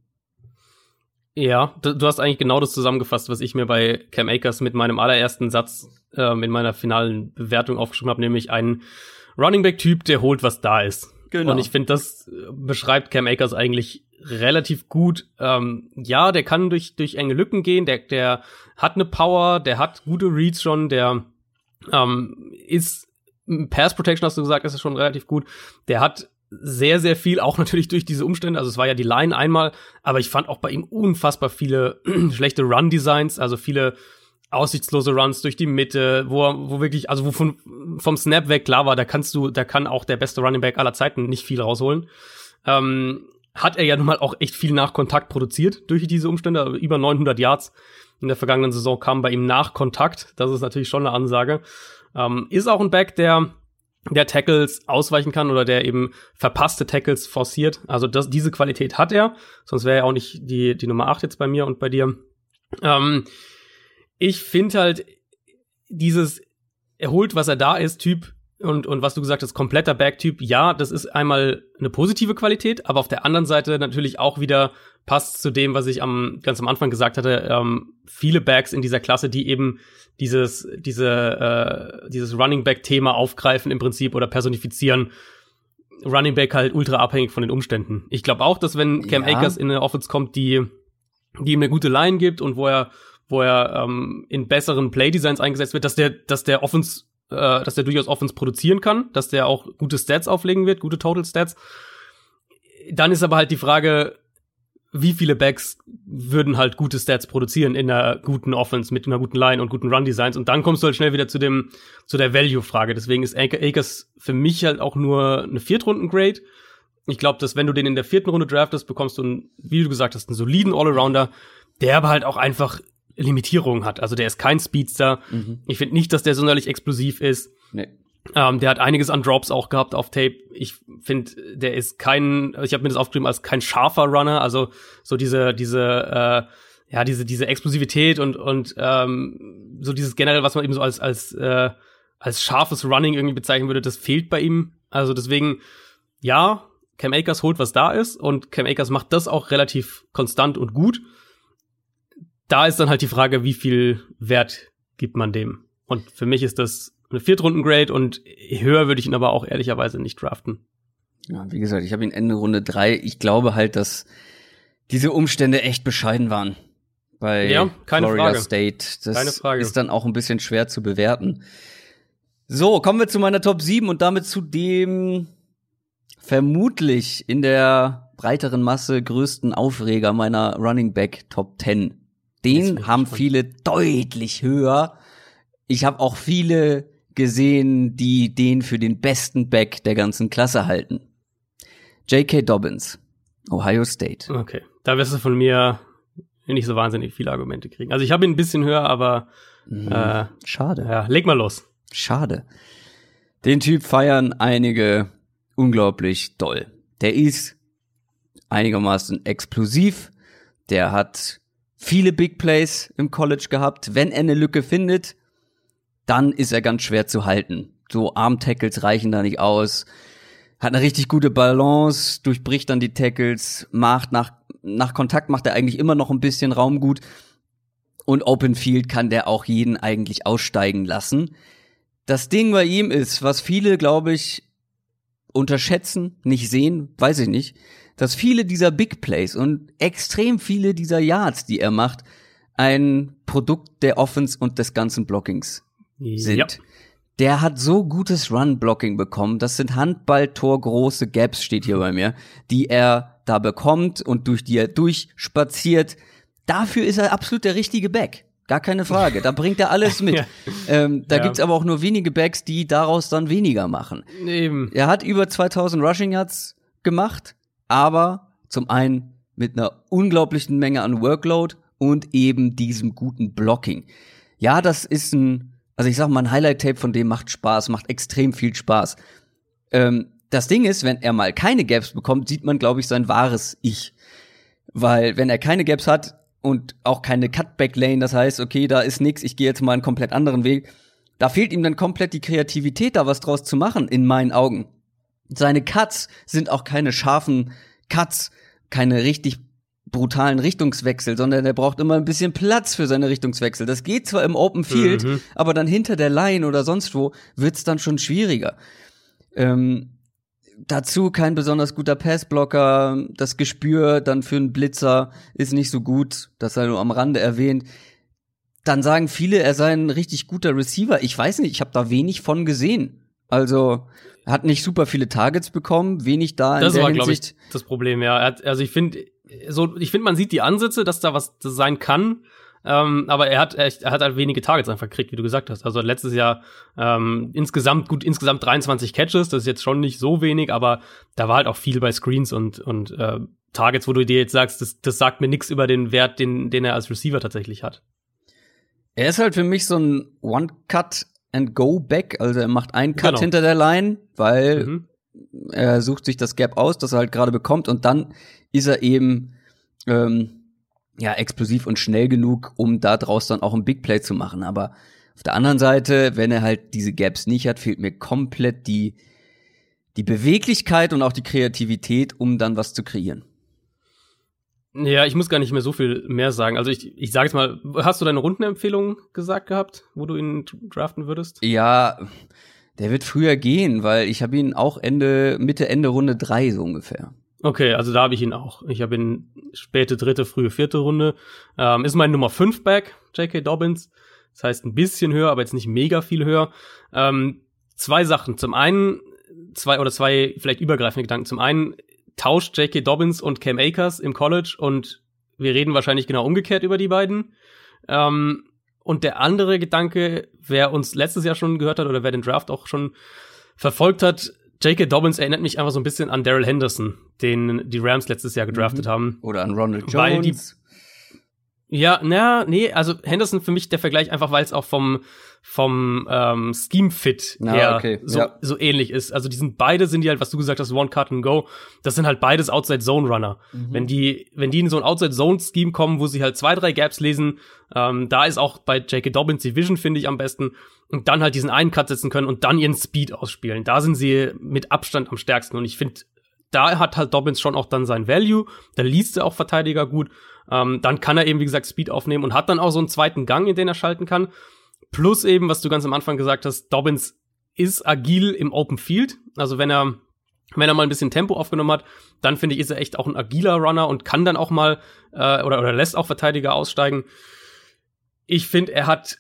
Speaker 2: Ja, du, du hast eigentlich genau das zusammengefasst, was ich mir bei Cam Akers mit meinem allerersten Satz ähm, in meiner finalen Bewertung aufgeschrieben habe, nämlich ein Running-Back-Typ, der holt, was da ist. Genau. Und ich finde, das beschreibt Cam Akers eigentlich relativ gut. Ähm, ja, der kann durch durch enge Lücken gehen, der der hat eine Power, der hat gute Reads schon, der ähm, ist Pass Protection, hast du gesagt, ist schon relativ gut. Der hat sehr, sehr viel, auch natürlich durch diese Umstände. Also es war ja die Line einmal, aber ich fand auch bei ihm unfassbar viele schlechte Run-Designs, also viele aussichtslose Runs durch die Mitte, wo er, wo wirklich, also wo von, vom Snap weg klar war, da kannst du, da kann auch der beste Running Back aller Zeiten nicht viel rausholen. Ähm, hat er ja nun mal auch echt viel nach Kontakt produziert durch diese Umstände, also über neunhundert Yards in der vergangenen Saison kamen bei ihm nach Kontakt. Das ist natürlich schon eine Ansage. Ähm, ist auch ein Back, der der Tackles ausweichen kann oder der eben verpasste Tackles forciert. Also das, diese Qualität hat er, sonst wäre er auch nicht die die Nummer acht jetzt bei mir und bei dir. Ähm, ich finde halt dieses er holt, was er da ist, Typ und und was du gesagt hast, kompletter Back-Typ, ja, das ist einmal eine positive Qualität, aber auf der anderen Seite natürlich auch wieder passt zu dem, was ich am ganz am Anfang gesagt hatte, ähm, viele Backs in dieser Klasse, die eben dieses diese äh, dieses Running Back Thema aufgreifen im Prinzip oder personifizieren. Running Back halt ultra abhängig von den Umständen. Ich glaube auch, dass wenn Cam ja. Akers in eine Offense kommt, die die ihm eine gute Line gibt und wo er wo er ähm, in besseren Play Designs eingesetzt wird, dass der dass der Offense äh, dass der durchaus Offense produzieren kann, dass der auch gute Stats auflegen wird, gute Total Stats. Dann ist aber halt die Frage, wie viele Backs würden halt gute Stats produzieren in einer guten Offense mit einer guten Line und guten Run-Designs. Und dann kommst du halt schnell wieder zu dem zu der Value-Frage. Deswegen ist Akers für mich halt auch nur eine Viertrunden-Grade. Ich glaube, dass wenn du den in der vierten Runde draftest, bekommst du, einen, wie du gesagt hast, einen soliden All-Arounder, der aber halt auch einfach Limitierungen hat. Also der ist kein Speedster. Mhm. Ich finde nicht, dass der sonderlich explosiv ist. Nee. Ähm, der hat einiges an Drops auch gehabt auf Tape. Ich finde, der ist kein, ich habe mir das aufgeschrieben als kein scharfer Runner, also so diese diese äh, ja diese diese Explosivität und und ähm, so dieses generell, was man eben so als als äh, als scharfes Running irgendwie bezeichnen würde, das fehlt bei ihm. Also deswegen ja, Cam Akers holt, was da ist, und Cam Akers macht das auch relativ konstant und gut. Da ist dann halt die Frage, wie viel Wert gibt man dem? Und für mich ist das eine Viertrunden-Grade und höher würde ich ihn aber auch ehrlicherweise nicht draften.
Speaker 1: Ja, wie gesagt, ich habe ihn Ende Runde drei. Ich glaube halt, dass diese Umstände echt bescheiden waren bei
Speaker 2: ja, keine
Speaker 1: Florida
Speaker 2: Frage.
Speaker 1: State. Das
Speaker 2: keine Frage.
Speaker 1: ist dann auch ein bisschen schwer zu bewerten. So, kommen wir zu meiner Top sieben und damit zu dem vermutlich in der breiteren Masse größten Aufreger meiner Running Back Top zehn. Den haben viele deutlich höher. Ich habe auch viele gesehen, die den für den besten Back der ganzen Klasse halten. J K. Dobbins, Ohio State.
Speaker 2: Okay, da wirst du von mir nicht so wahnsinnig viele Argumente kriegen. Also ich habe ihn ein bisschen höher, aber
Speaker 1: mhm.
Speaker 2: äh,
Speaker 1: schade.
Speaker 2: Ja, leg mal los.
Speaker 1: Schade. Den Typ feiern einige unglaublich doll. Der ist einigermaßen explosiv. Der hat viele Big Plays im College gehabt. Wenn er eine Lücke findet, dann ist er ganz schwer zu halten. So Arm-Tackles reichen da nicht aus. Hat eine richtig gute Balance, durchbricht dann die Tackles, macht nach, nach Kontakt macht er eigentlich immer noch ein bisschen Raum gut. Und Open Field kann der auch jeden eigentlich aussteigen lassen. Das Ding bei ihm ist, was viele, glaube ich, unterschätzen, nicht sehen, weiß ich nicht, dass viele dieser Big Plays und extrem viele dieser Yards, die er macht, ein Produkt der Offense und des ganzen Blockings sind. Ja. Der hat so gutes Run-Blocking bekommen. Das sind Handballtor-große Gaps, steht hier bei mir, die er da bekommt und durch die er durchspaziert. Dafür ist er absolut der richtige Back. Gar keine Frage. Da bringt er alles mit. Ja. Ähm, da ja. gibt's aber auch nur wenige Backs, die daraus dann weniger machen.
Speaker 2: Eben.
Speaker 1: Er hat über zweitausend Rushing Yards gemacht, aber zum einen mit einer unglaublichen Menge an Workload und eben diesem guten Blocking. Ja, das ist ein, also ich sag mal, ein Highlight-Tape von dem macht Spaß, macht extrem viel Spaß. Ähm, das Ding ist, wenn er mal keine Gaps bekommt, sieht man, glaube ich, sein wahres Ich. Weil wenn er keine Gaps hat und auch keine Cutback-Lane, das heißt, okay, da ist nix, ich gehe jetzt mal einen komplett anderen Weg, da fehlt ihm dann komplett die Kreativität, da was draus zu machen, in meinen Augen. Seine Cuts sind auch keine scharfen Cuts, keine richtig brutalen Richtungswechsel, sondern er braucht immer ein bisschen Platz für seine Richtungswechsel. Das geht zwar im Open Field, mhm. aber dann hinter der Line oder sonst wo wird's dann schon schwieriger. Ähm, dazu kein besonders guter Passblocker, das Gespür dann für einen Blitzer ist nicht so gut, das sei nur am Rande erwähnt. Dann sagen viele, er sei ein richtig guter Receiver. Ich weiß nicht, ich habe da wenig von gesehen. Also er hat nicht super viele Targets bekommen, wenig da in
Speaker 2: das
Speaker 1: der
Speaker 2: war,
Speaker 1: Hinsicht.
Speaker 2: Das war, glaube ich, das Problem, ja. Er hat, also ich finde, so, ich finde, man sieht die Ansätze, dass da was sein kann. Ähm, aber er hat, er, er hat halt wenige Targets einfach gekriegt, wie du gesagt hast. Also letztes Jahr ähm, insgesamt gut, insgesamt dreiundzwanzig Catches. Das ist jetzt schon nicht so wenig, aber da war halt auch viel bei Screens und und äh, Targets, wo du dir jetzt sagst, das, das sagt mir nichts über den Wert, den, den er als Receiver tatsächlich hat.
Speaker 1: Er ist halt für mich so ein One-Cut-and-Go-Back. Also er macht einen Cut
Speaker 2: genau.
Speaker 1: hinter der Line, weil
Speaker 2: mhm.
Speaker 1: er sucht sich das Gap aus, das er halt gerade bekommt. Und dann ist er eben ähm, ja explosiv und schnell genug, um da draus dann auch ein Big Play zu machen. Aber auf der anderen Seite, wenn er halt diese Gaps nicht hat, fehlt mir komplett die, die Beweglichkeit und auch die Kreativität, um dann was zu kreieren.
Speaker 2: Ja, ich muss gar nicht mehr so viel mehr sagen. Also ich, ich sage jetzt mal, hast du deine Rundenempfehlung gesagt gehabt, wo du ihn draften würdest?
Speaker 1: Ja, der wird früher gehen, weil ich habe ihn auch Ende, Mitte, Ende Runde drei so ungefähr.
Speaker 2: Okay, also da habe ich ihn auch. Ich habe ihn späte dritte, frühe vierte Runde. Ähm, ist mein Nummer fünf Back, J K. Dobbins. Das heißt ein bisschen höher, aber jetzt nicht mega viel höher. Ähm, zwei Sachen. Zum einen, zwei oder zwei vielleicht übergreifende Gedanken. Zum einen, tauscht J K. Dobbins und Cam Akers im College und wir reden wahrscheinlich genau umgekehrt über die beiden. Ähm, und der andere Gedanke, wer uns letztes Jahr schon gehört hat oder wer den Draft auch schon verfolgt hat, J K. Dobbins erinnert mich einfach so ein bisschen an Darrell Henderson, den die Rams letztes Jahr gedraftet mhm. haben.
Speaker 1: Oder an Ronald Jones.
Speaker 2: Weil die, ja, na, nee, also Henderson für mich der Vergleich einfach, weil es auch vom vom ähm, Scheme-Fit
Speaker 1: ah,
Speaker 2: her
Speaker 1: okay.
Speaker 2: so,
Speaker 1: ja.
Speaker 2: so ähnlich ist. Also die sind beide, sind die halt, was du gesagt hast, One Cut and Go, das sind halt beides Outside-Zone-Runner. Mhm. Wenn die wenn die in so ein Outside-Zone-Scheme kommen, wo sie halt zwei, drei Gaps lesen, ähm, da ist auch bei J K. Dobbins die Vision, finde ich, am besten. Und dann halt diesen einen Cut setzen können und dann ihren Speed ausspielen. Da sind sie mit Abstand am stärksten. Und ich finde, da hat halt Dobbins schon auch dann sein Value. Da liest er auch Verteidiger gut. Ähm, dann kann er eben, wie gesagt, Speed aufnehmen und hat dann auch so einen zweiten Gang, in den er schalten kann. Plus eben, was du ganz am Anfang gesagt hast, Dobbins ist agil im Open Field. Also wenn er wenn er mal ein bisschen Tempo aufgenommen hat, dann finde ich, ist er echt auch ein agiler Runner und kann dann auch mal äh, oder, oder lässt auch Verteidiger aussteigen. Ich finde, er hat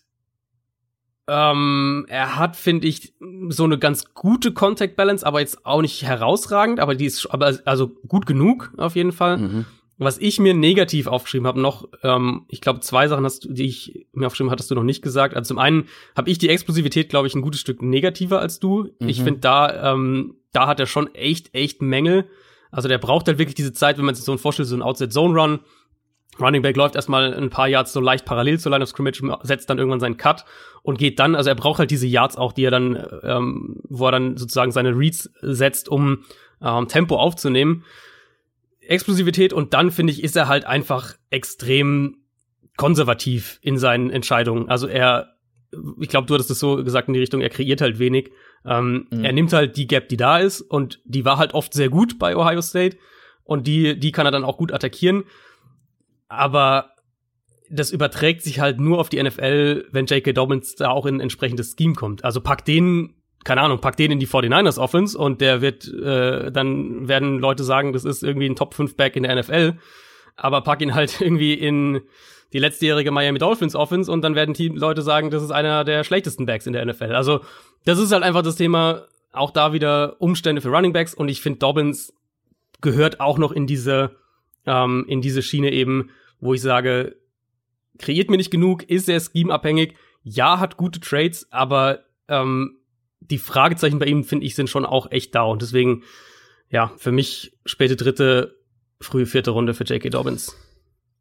Speaker 2: Ähm, er hat, finde ich, so eine ganz gute Contact Balance, aber jetzt auch nicht herausragend, aber die ist aber also gut genug auf jeden Fall. Mhm. Was ich mir negativ aufgeschrieben habe, noch, ähm, ich glaube, zwei Sachen hast du, die ich mir aufgeschrieben hattest du noch nicht gesagt. Also zum einen habe ich die Explosivität, glaube ich, ein gutes Stück negativer als du. Mhm. Ich finde, da, ähm, da hat er schon echt, echt Mängel. Also der braucht halt wirklich diese Zeit, wenn man sich so vorstellt, so ein Outside-Zone-Run. Running Back läuft erstmal ein paar Yards so leicht parallel zur Line of Scrimmage, setzt dann irgendwann seinen Cut und geht dann, also er braucht halt diese Yards auch, die er dann, ähm, wo er dann sozusagen seine Reads setzt, um ähm, Tempo aufzunehmen. Explosivität und dann, finde ich, ist er halt einfach extrem konservativ in seinen Entscheidungen. Also er, ich glaube, du hattest es so gesagt in die Richtung, er kreiert halt wenig. Ähm, mhm. Er nimmt halt die Gap, die da ist und die war halt oft sehr gut bei Ohio State und die, die kann er dann auch gut attackieren. Aber das überträgt sich halt nur auf die N F L, wenn J K. Dobbins da auch in ein entsprechendes Scheme kommt. Also pack den, keine Ahnung, pack den in die forty-niners Offense und der wird, äh, dann werden Leute sagen, das ist irgendwie ein Top fünf Back in der N F L. Aber pack ihn halt irgendwie in die letztjährige Miami Dolphins Offense und dann werden die Leute sagen, das ist einer der schlechtesten Backs in der N F L. Also das ist halt einfach das Thema, auch da wieder Umstände für Running Backs und ich finde, Dobbins gehört auch noch in diese, ähm, in diese Schiene eben, wo ich sage, kreiert mir nicht genug, ist sehr schemeabhängig, ja, hat gute Trades, aber ähm, die Fragezeichen bei ihm, finde ich, sind schon auch echt da. Und deswegen, ja, für mich späte dritte, frühe vierte Runde für J K. Dobbins.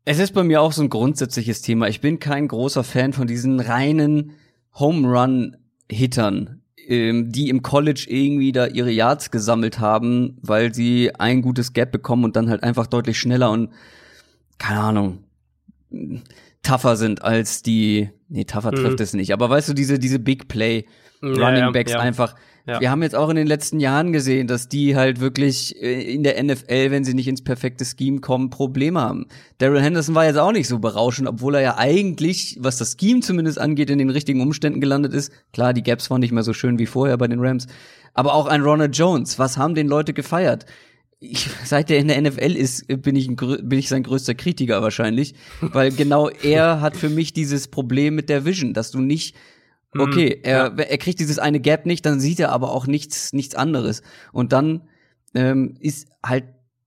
Speaker 1: Es ist bei mir auch so ein grundsätzliches Thema. Ich bin kein großer Fan von diesen reinen Home-Run-Hittern, ähm, die im College irgendwie da ihre Yards gesammelt haben, weil sie ein gutes Gap bekommen und dann halt einfach deutlich schneller und, keine Ahnung, tougher sind als die, nee, tougher trifft
Speaker 2: Mhm.
Speaker 1: es nicht, aber weißt du, diese, diese Big Play
Speaker 2: Ja,
Speaker 1: Running
Speaker 2: ja,
Speaker 1: Backs
Speaker 2: ja.
Speaker 1: einfach.
Speaker 2: Ja.
Speaker 1: Wir haben jetzt auch in den letzten Jahren gesehen, dass die halt wirklich äh, in der N F L, wenn sie nicht ins perfekte Scheme kommen, Probleme haben. Darrell Henderson war jetzt auch nicht so berauschend, obwohl er ja eigentlich, was das Scheme zumindest angeht, in den richtigen Umständen gelandet ist. Klar, die Gaps waren nicht mehr so schön wie vorher bei den Rams. Aber auch ein Ronald Jones, was haben den Leute gefeiert? Ich, seit er in der N F L ist, bin ich, ein, bin ich sein größter Kritiker wahrscheinlich, weil genau er hat für mich dieses Problem mit der Vision, dass du nicht Okay, er, er kriegt dieses eine Gap nicht, dann sieht er aber auch nichts, nichts anderes. Und dann ähm, ist halt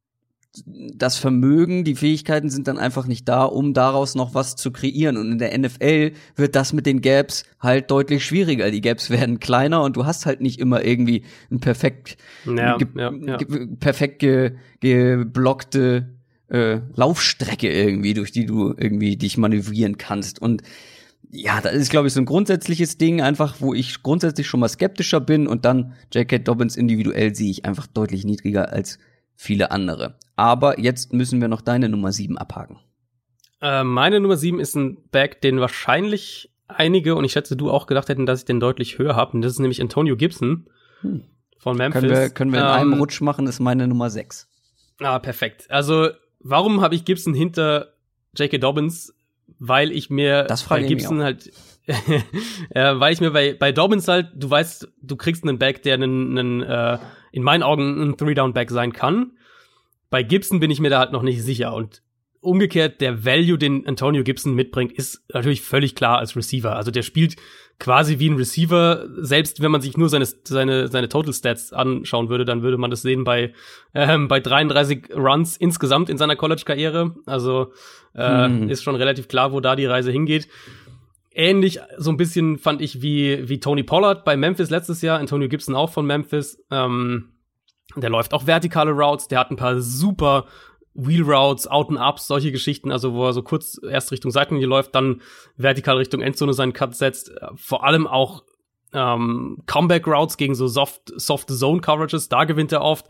Speaker 1: das Vermögen, die Fähigkeiten sind dann einfach nicht da, um daraus noch was zu kreieren. Und in der N F L wird das mit den Gaps halt deutlich schwieriger. Die Gaps werden kleiner und du hast halt nicht immer irgendwie ein perfekt,
Speaker 2: Ja,
Speaker 1: ge
Speaker 2: ja, ja.
Speaker 1: ge perfekt ge geblockte äh, Laufstrecke irgendwie, durch die du irgendwie dich manövrieren kannst. Und ja, das ist, glaube ich, so ein grundsätzliches Ding, einfach, wo ich grundsätzlich schon mal skeptischer bin und dann J K. Dobbins individuell sehe ich einfach deutlich niedriger als viele andere. Aber jetzt müssen wir noch deine Nummer sieben abhaken.
Speaker 2: Äh, meine Nummer sieben ist ein Back, den wahrscheinlich einige, und ich schätze, du auch gedacht hätten, dass ich den deutlich höher habe. Und das ist nämlich Antonio Gibson
Speaker 1: Hm.
Speaker 2: von Memphis.
Speaker 1: Können wir, können wir in
Speaker 2: Ähm,
Speaker 1: einem Rutsch machen, ist meine Nummer sechs.
Speaker 2: Ah, perfekt. Also, warum habe ich Gibson hinter J K. Dobbins? Weil ich mir
Speaker 1: Das
Speaker 2: bei
Speaker 1: frage ich mich
Speaker 2: Gibson halt, äh, weil ich mir bei, bei Dobbins halt, du weißt, du kriegst einen Back, der einen, einen äh, in meinen Augen ein Three-Down-Back sein kann. Bei Gibson bin ich mir da halt noch nicht sicher. Und umgekehrt, der Value, den Antonio Gibson mitbringt, ist natürlich völlig klar als Receiver. Also der spielt quasi wie ein Receiver. Selbst wenn man sich nur seine, seine, seine Total Stats anschauen würde, dann würde man das sehen bei, ähm, bei dreiunddreißig Runs insgesamt in seiner College-Karriere. Also äh,
Speaker 1: Hm.
Speaker 2: ist schon relativ klar, wo da die Reise hingeht. Ähnlich so ein bisschen fand ich wie, wie Tony Pollard bei Memphis letztes Jahr. Antonio Gibson auch von Memphis. Ähm, der läuft auch vertikale Routes. Der hat ein paar super Wheel Routes, Out and Ups, solche Geschichten, also wo er so kurz erst Richtung Seitenlinie läuft, dann vertikal Richtung Endzone seinen Cut setzt. Vor allem auch ähm, Comeback Routes gegen so soft, soft Zone Coverages, da gewinnt er oft.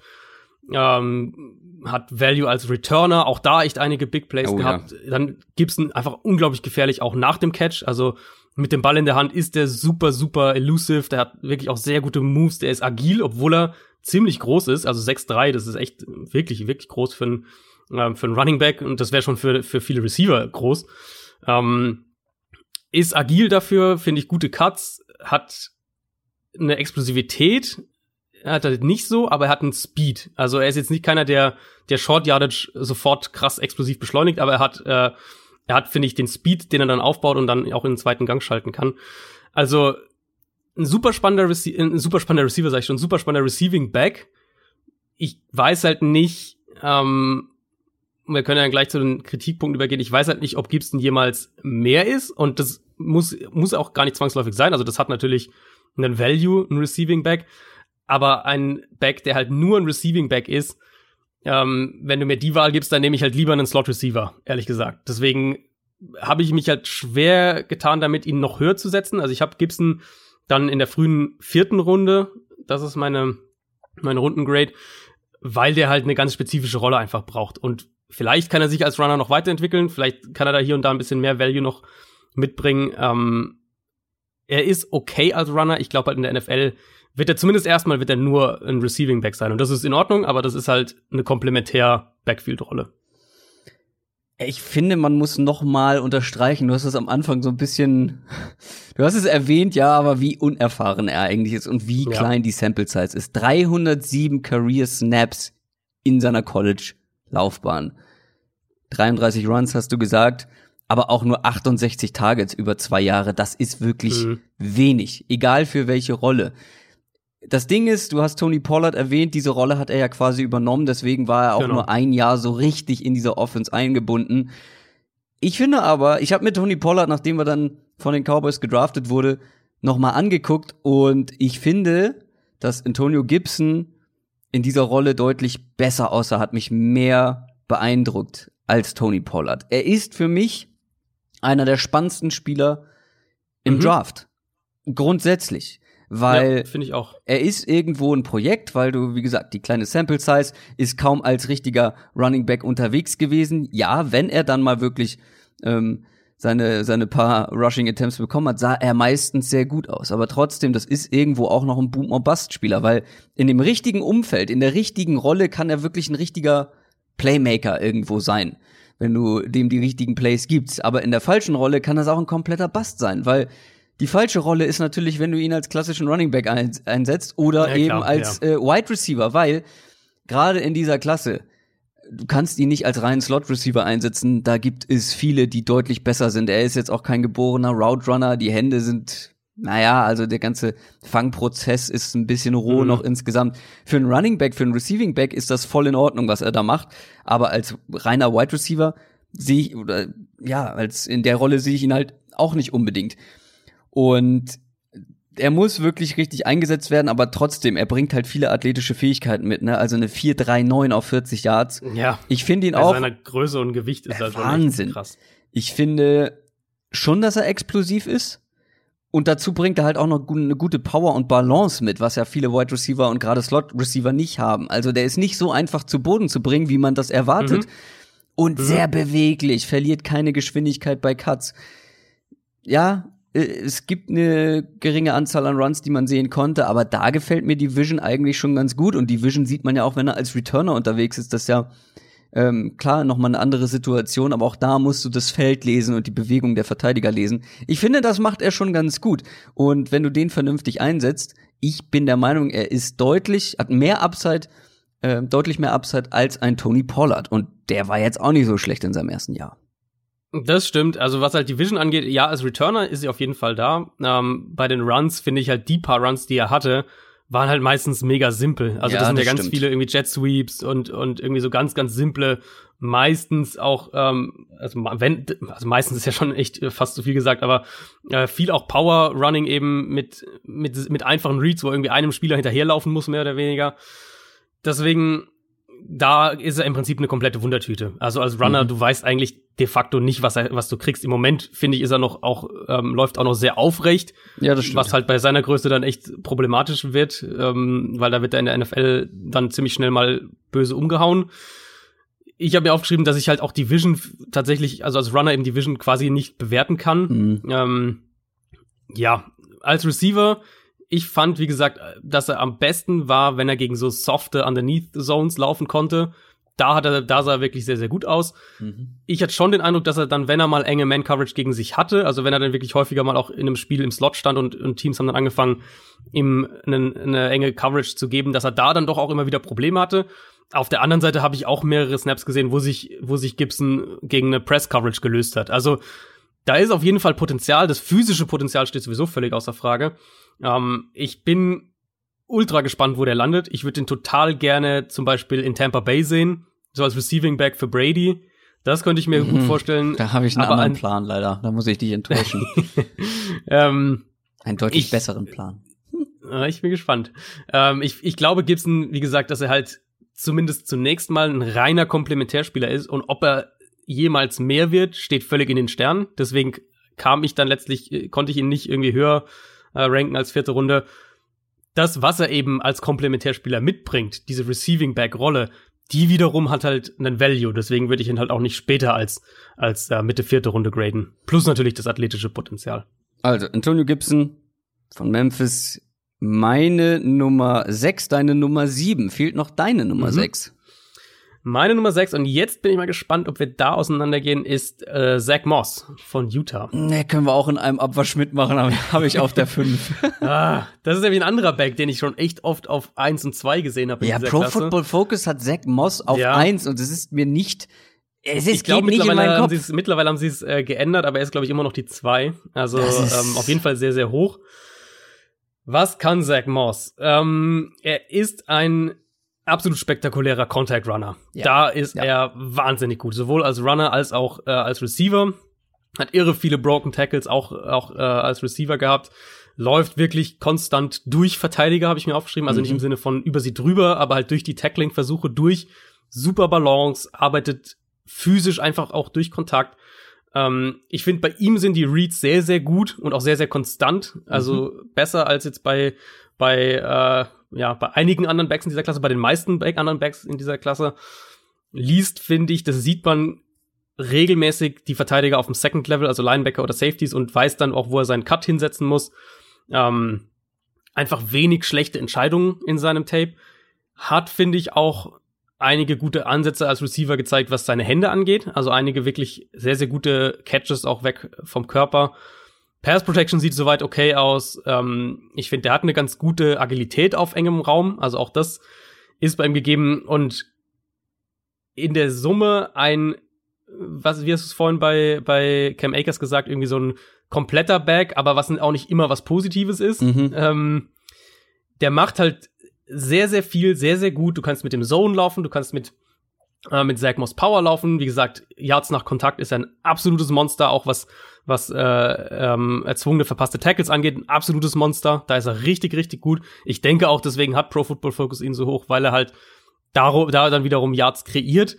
Speaker 2: Ähm, hat Value als Returner, auch da echt einige Big Plays
Speaker 1: Oh,
Speaker 2: gehabt.
Speaker 1: ja.
Speaker 2: Dann Gibson einfach unglaublich gefährlich, auch nach dem Catch. Also mit dem Ball in der Hand ist der super, super elusive. Der hat wirklich auch sehr gute Moves. Der ist agil, obwohl er ziemlich groß ist. Also sechs drei, das ist echt wirklich, wirklich groß für einen ähm, für einen Running Back. Und das wäre schon für, für viele Receiver groß. Ähm, ist agil dafür, finde ich gute Cuts, hat eine Explosivität, hat er nicht so, aber er hat einen Speed. Also er ist jetzt nicht keiner, der der Short Yardage sofort krass explosiv beschleunigt, aber er hat äh, er hat, finde ich, den Speed, den er dann aufbaut und dann auch in den zweiten Gang schalten kann. Also ein super spannender Rece- ein super spannender Receiver, sag ich schon, ein super spannender Receiving Back. Ich weiß halt nicht, ähm, wir können ja gleich zu den Kritikpunkten übergehen. Ich weiß halt nicht, ob Gibson jemals mehr ist und das muss muss auch gar nicht zwangsläufig sein. Also das hat natürlich einen Value, ein Receiving Back. Aber ein Back, der halt nur ein Receiving Back ist, ähm, wenn du mir die Wahl gibst, dann nehme ich halt lieber einen Slot Receiver, ehrlich gesagt. Deswegen habe ich mich halt schwer getan damit, ihn noch höher zu setzen. Also ich habe Gibson dann in der frühen vierten Runde, das ist meine, meine Rundengrade, weil der halt eine ganz spezifische Rolle einfach braucht. Und vielleicht kann er sich als Runner noch weiterentwickeln, vielleicht kann er da hier und da ein bisschen mehr Value noch mitbringen. Ähm, er ist okay als Runner, ich glaube halt in der N F L wird er zumindest erstmal wird er nur ein Receiving Back sein. Und das ist in Ordnung, aber das ist halt eine Komplementär-Backfield-Rolle.
Speaker 1: Ich finde, man muss noch mal unterstreichen, du hast es am Anfang so ein bisschen, du hast es erwähnt, ja, aber wie unerfahren er eigentlich ist und wie
Speaker 2: Ja.
Speaker 1: klein die Sample Size ist. dreihundertsieben Career Snaps in seiner College-Laufbahn. dreiunddreißig Runs hast du gesagt, aber auch nur achtundsechzig Targets über zwei Jahre. Das ist wirklich
Speaker 2: Mhm.
Speaker 1: wenig, egal für welche Rolle. Das Ding ist, du hast Tony Pollard erwähnt, diese Rolle hat er ja quasi übernommen, deswegen war er auch
Speaker 2: Genau.
Speaker 1: nur ein Jahr so richtig in dieser Offense eingebunden. Ich finde aber, ich habe mir Tony Pollard, nachdem er dann von den Cowboys gedraftet wurde, nochmal angeguckt und ich finde, dass Antonio Gibson in dieser Rolle deutlich besser aussah, hat mich mehr beeindruckt als Tony Pollard. Er ist für mich einer der spannendsten Spieler im mhm. Draft. Grundsätzlich. Weil
Speaker 2: ja, finde ich auch.
Speaker 1: Er ist irgendwo ein Projekt, weil du, wie gesagt, die kleine Sample Size ist kaum als richtiger Running Back unterwegs gewesen. Ja, wenn er dann mal wirklich ähm, seine seine paar Rushing Attempts bekommen hat, sah er meistens sehr gut aus. Aber trotzdem, das ist irgendwo auch noch ein Boom-or-Bust-Spieler, weil in dem richtigen Umfeld, in der richtigen Rolle kann er wirklich ein richtiger Playmaker irgendwo sein, wenn du dem die richtigen Plays gibst. Aber in der falschen Rolle kann das auch ein kompletter Bust sein, weil die falsche Rolle ist natürlich, wenn du ihn als klassischen Running Back einsetzt oder ja, eben klar, als ja. äh, Wide Receiver, weil gerade in dieser Klasse, du kannst ihn nicht als reinen Slot Receiver einsetzen, da gibt es viele, die deutlich besser sind. Er ist jetzt auch kein geborener Route Runner, die Hände sind, naja, also der ganze Fangprozess ist ein bisschen roh mhm. noch insgesamt. Für einen Running Back, für einen Receiving Back ist das voll in Ordnung, was er da macht, aber als reiner Wide Receiver sehe ich, oder ja, als in der Rolle sehe ich ihn halt auch nicht unbedingt. Und er muss wirklich richtig eingesetzt werden, aber trotzdem, er bringt halt viele athletische Fähigkeiten mit, ne? Also eine vier drei neun auf vierzig Yards.
Speaker 2: Ja.
Speaker 1: Ich finde ihn
Speaker 2: bei
Speaker 1: auch.
Speaker 2: Bei seiner Größe und Gewicht ist
Speaker 1: äh,
Speaker 2: halt schon
Speaker 1: Wahnsinn.
Speaker 2: Krass.
Speaker 1: Ich finde schon, dass er explosiv ist. Und dazu bringt er halt auch noch eine gute Power und Balance mit, was ja viele Wide Receiver und gerade Slot Receiver nicht haben. Also der ist nicht so einfach zu Boden zu bringen, wie man das erwartet. Mhm. Und mhm. sehr beweglich, verliert keine Geschwindigkeit bei Cuts. Ja, es gibt eine geringe Anzahl an Runs, die man sehen konnte, aber da gefällt mir die Vision eigentlich schon ganz gut. Und die Vision sieht man ja auch, wenn er als Returner unterwegs ist. Das ist ja ähm, klar nochmal eine andere Situation, aber auch da musst du das Feld lesen und die Bewegung der Verteidiger lesen. Ich finde, das macht er schon ganz gut. Und wenn du den vernünftig einsetzt, ich bin der Meinung, er ist deutlich, hat mehr Upside, äh, deutlich mehr Upside als ein Tony Pollard. Und der war jetzt auch nicht so schlecht in seinem ersten Jahr.
Speaker 2: Das stimmt. Also was halt die Vision angeht, ja, als Returner ist sie auf jeden Fall da. Ähm, bei den Runs finde ich halt die paar Runs, die er hatte, waren halt meistens mega simpel. Also ja, das sind das ja ganz stimmt. viele irgendwie Jet Sweeps und und irgendwie so ganz ganz simple, meistens auch ähm, also wenn also meistens ist ja schon echt fast zu viel gesagt, aber äh, viel auch Power Running eben mit mit mit einfachen Reads, wo irgendwie einem Spieler hinterherlaufen muss mehr oder weniger. Deswegen da ist er im Prinzip eine komplette Wundertüte. Also als Runner, mhm. du weißt eigentlich de facto nicht, was er, was du kriegst. Im Moment, finde ich, ist er noch auch, ähm, läuft auch noch sehr aufrecht.
Speaker 1: Ja, das stimmt.
Speaker 2: Was halt bei seiner Größe dann echt problematisch wird, ähm, weil da wird er in der N F L dann ziemlich schnell mal böse umgehauen. Ich habe mir aufgeschrieben, dass ich halt auch die Vision tatsächlich, also als Runner eben die Vision quasi nicht bewerten kann. Mhm. Ähm, ja, als Receiver, ich fand, wie gesagt, dass er am besten war, wenn er gegen so softe Underneath-Zones laufen konnte. Da hat er, da sah er wirklich sehr, sehr gut aus. Mhm. Ich hatte schon den Eindruck, dass er dann, wenn er mal enge Man-Coverage gegen sich hatte, also wenn er dann wirklich häufiger mal auch in einem Spiel im Slot stand und, und Teams haben dann angefangen, ihm eine, eine enge Coverage zu geben, dass er da dann doch auch immer wieder Probleme hatte. Auf der anderen Seite habe ich auch mehrere Snaps gesehen, wo sich, wo sich Gibson gegen eine Press-Coverage gelöst hat. Also da ist auf jeden Fall Potenzial. Das physische Potenzial steht sowieso völlig außer Frage. Ähm, ich bin ultra gespannt, wo der landet. Ich würde den total gerne zum Beispiel in Tampa Bay sehen, so als Receiving Back für Brady. Das könnte ich mir mhm. gut vorstellen.
Speaker 1: Da habe ich einen Aber anderen ein Plan, leider. Da muss ich dich enttäuschen.
Speaker 2: ähm,
Speaker 1: einen deutlich
Speaker 2: ich,
Speaker 1: besseren Plan.
Speaker 2: Ich bin gespannt. Ähm, ich, ich glaube, Gibson, wie gesagt, dass er halt zumindest zunächst mal ein reiner Komplementärspieler ist. Und ob er jemals mehr wird, steht völlig in den Sternen. Deswegen kam ich dann letztlich, konnte ich ihn nicht irgendwie höher äh, ranken als vierte Runde. Das, was er eben als Komplementärspieler mitbringt, diese Receiving-Back-Rolle, die wiederum hat halt einen Value. Deswegen würde ich ihn halt auch nicht später als, als äh, Mitte vierte Runde graden. Plus natürlich das athletische Potenzial.
Speaker 1: Also, Antonio Gibson von Memphis, meine Nummer sechs, deine Nummer sieben. Fehlt noch deine Nummer sechs. Mhm.
Speaker 2: Meine Nummer sechs, und jetzt bin ich mal gespannt, ob wir da auseinandergehen, ist äh, Zach Moss von Utah.
Speaker 1: Ne, können wir auch in einem Abwasch mitmachen, aber habe ich auf der fünf.
Speaker 2: ah, das ist nämlich ein anderer Back, den ich schon echt oft auf eins und zwei gesehen habe.
Speaker 1: Ja, Pro Klasse. Football Focus hat Zach Moss auf ja. eins und es ist mir nicht, es ist
Speaker 2: ich glaub,
Speaker 1: nicht in meinen Kopf.
Speaker 2: Haben mittlerweile haben sie es äh, geändert, aber er ist, glaube ich, immer noch die zwei. Also ähm, auf jeden Fall sehr, sehr hoch. Was kann Zach Moss? Ähm, er ist ein absolut spektakulärer Contact Runner. Ja. Da ist ja. er wahnsinnig gut, sowohl als Runner als auch äh, als Receiver. Hat irre viele Broken Tackles auch auch äh, als Receiver gehabt. Läuft wirklich konstant durch Verteidiger, habe ich mir aufgeschrieben. Also mhm. nicht im Sinne von über sie drüber, aber halt durch die Tackling-Versuche durch. Super Balance, arbeitet physisch einfach auch durch Kontakt. Ähm, ich finde, bei ihm sind die Reads sehr, sehr gut und auch sehr, sehr konstant. Also mhm. besser als jetzt bei, bei, äh, ja, bei einigen anderen Backs in dieser Klasse, bei den meisten Back, anderen Backs in dieser Klasse. Liest, finde ich, das sieht man regelmäßig die Verteidiger auf dem Second Level, also Linebacker oder Safeties, und weiß dann auch, wo er seinen Cut hinsetzen muss. Ähm, einfach wenig schlechte Entscheidungen in seinem Tape. Hat, finde ich, auch einige gute Ansätze als Receiver gezeigt, was seine Hände angeht. Also einige wirklich sehr, sehr gute Catches auch weg vom Körper. Pass Protection sieht soweit okay aus. Ähm, ich finde, der hat eine ganz gute Agilität auf engem Raum. Also auch das ist bei ihm gegeben. Und in der Summe ein, was, wie hast du es vorhin bei, bei Cam Akers gesagt, irgendwie so ein kompletter Back, aber was auch nicht immer was Positives ist. Mhm. Ähm, der macht halt sehr, sehr viel, sehr, sehr gut. Du kannst mit dem Zone laufen, du kannst mit, äh, mit Zach Moss Power laufen. Wie gesagt, Yards nach Kontakt ist ein absolutes Monster, auch was, was äh, ähm, erzwungene verpasste Tackles angeht. Ein absolutes Monster. Da ist er richtig, richtig gut. Ich denke auch, deswegen hat Pro Football Focus ihn so hoch, weil er halt da, da dann wiederum Yards kreiert.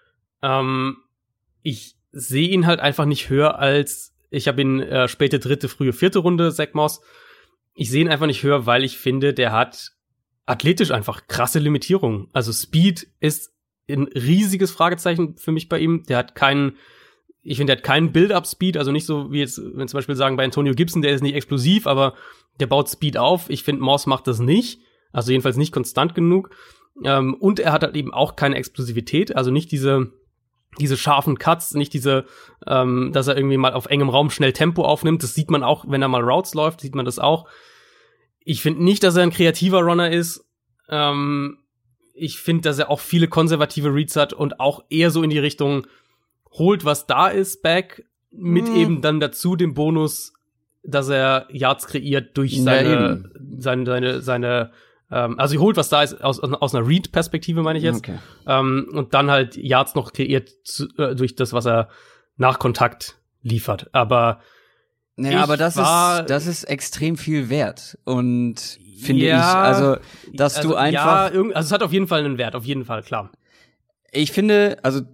Speaker 2: Ähm, ich sehe ihn halt einfach nicht höher als, ich habe ihn äh, späte dritte, frühe vierte Runde, Zach Moss. Ich sehe ihn einfach nicht höher, weil ich finde, der hat athletisch einfach krasse Limitierungen. Also Speed ist ein riesiges Fragezeichen für mich bei ihm. Der hat keinen, ich finde, der hat keinen Build-up-Speed, also nicht so wie jetzt, wenn zum Beispiel sagen bei Antonio Gibson, der ist nicht explosiv, aber der baut Speed auf. Ich finde, Moss macht das nicht. Also jedenfalls nicht konstant genug. Ähm, und er hat halt eben auch keine Explosivität, also nicht diese diese scharfen Cuts, nicht diese, ähm, dass er irgendwie mal auf engem Raum schnell Tempo aufnimmt. Das sieht man auch, wenn er mal Routes läuft, sieht man das auch. Ich finde nicht, dass er ein kreativer Runner ist. Ähm, ich finde, dass er auch viele konservative Reads hat und auch eher so in die Richtung holt, was da ist, back, mit mm. eben dann dazu dem Bonus, dass er Yards kreiert durch seine, ja, seine, seine, seine, ähm, also holt, was da ist, aus, aus einer Read-Perspektive, meine ich jetzt. Okay. Ähm, und dann halt Yards noch kreiert zu, äh, durch das, was er nach Kontakt liefert. Aber
Speaker 1: Ja, aber das ist, das ist extrem viel wert. Und finde ja, ich, also, dass
Speaker 2: also,
Speaker 1: du einfach.
Speaker 2: Ja, also es hat auf jeden Fall einen Wert, auf jeden Fall, klar.
Speaker 1: Ich finde, also,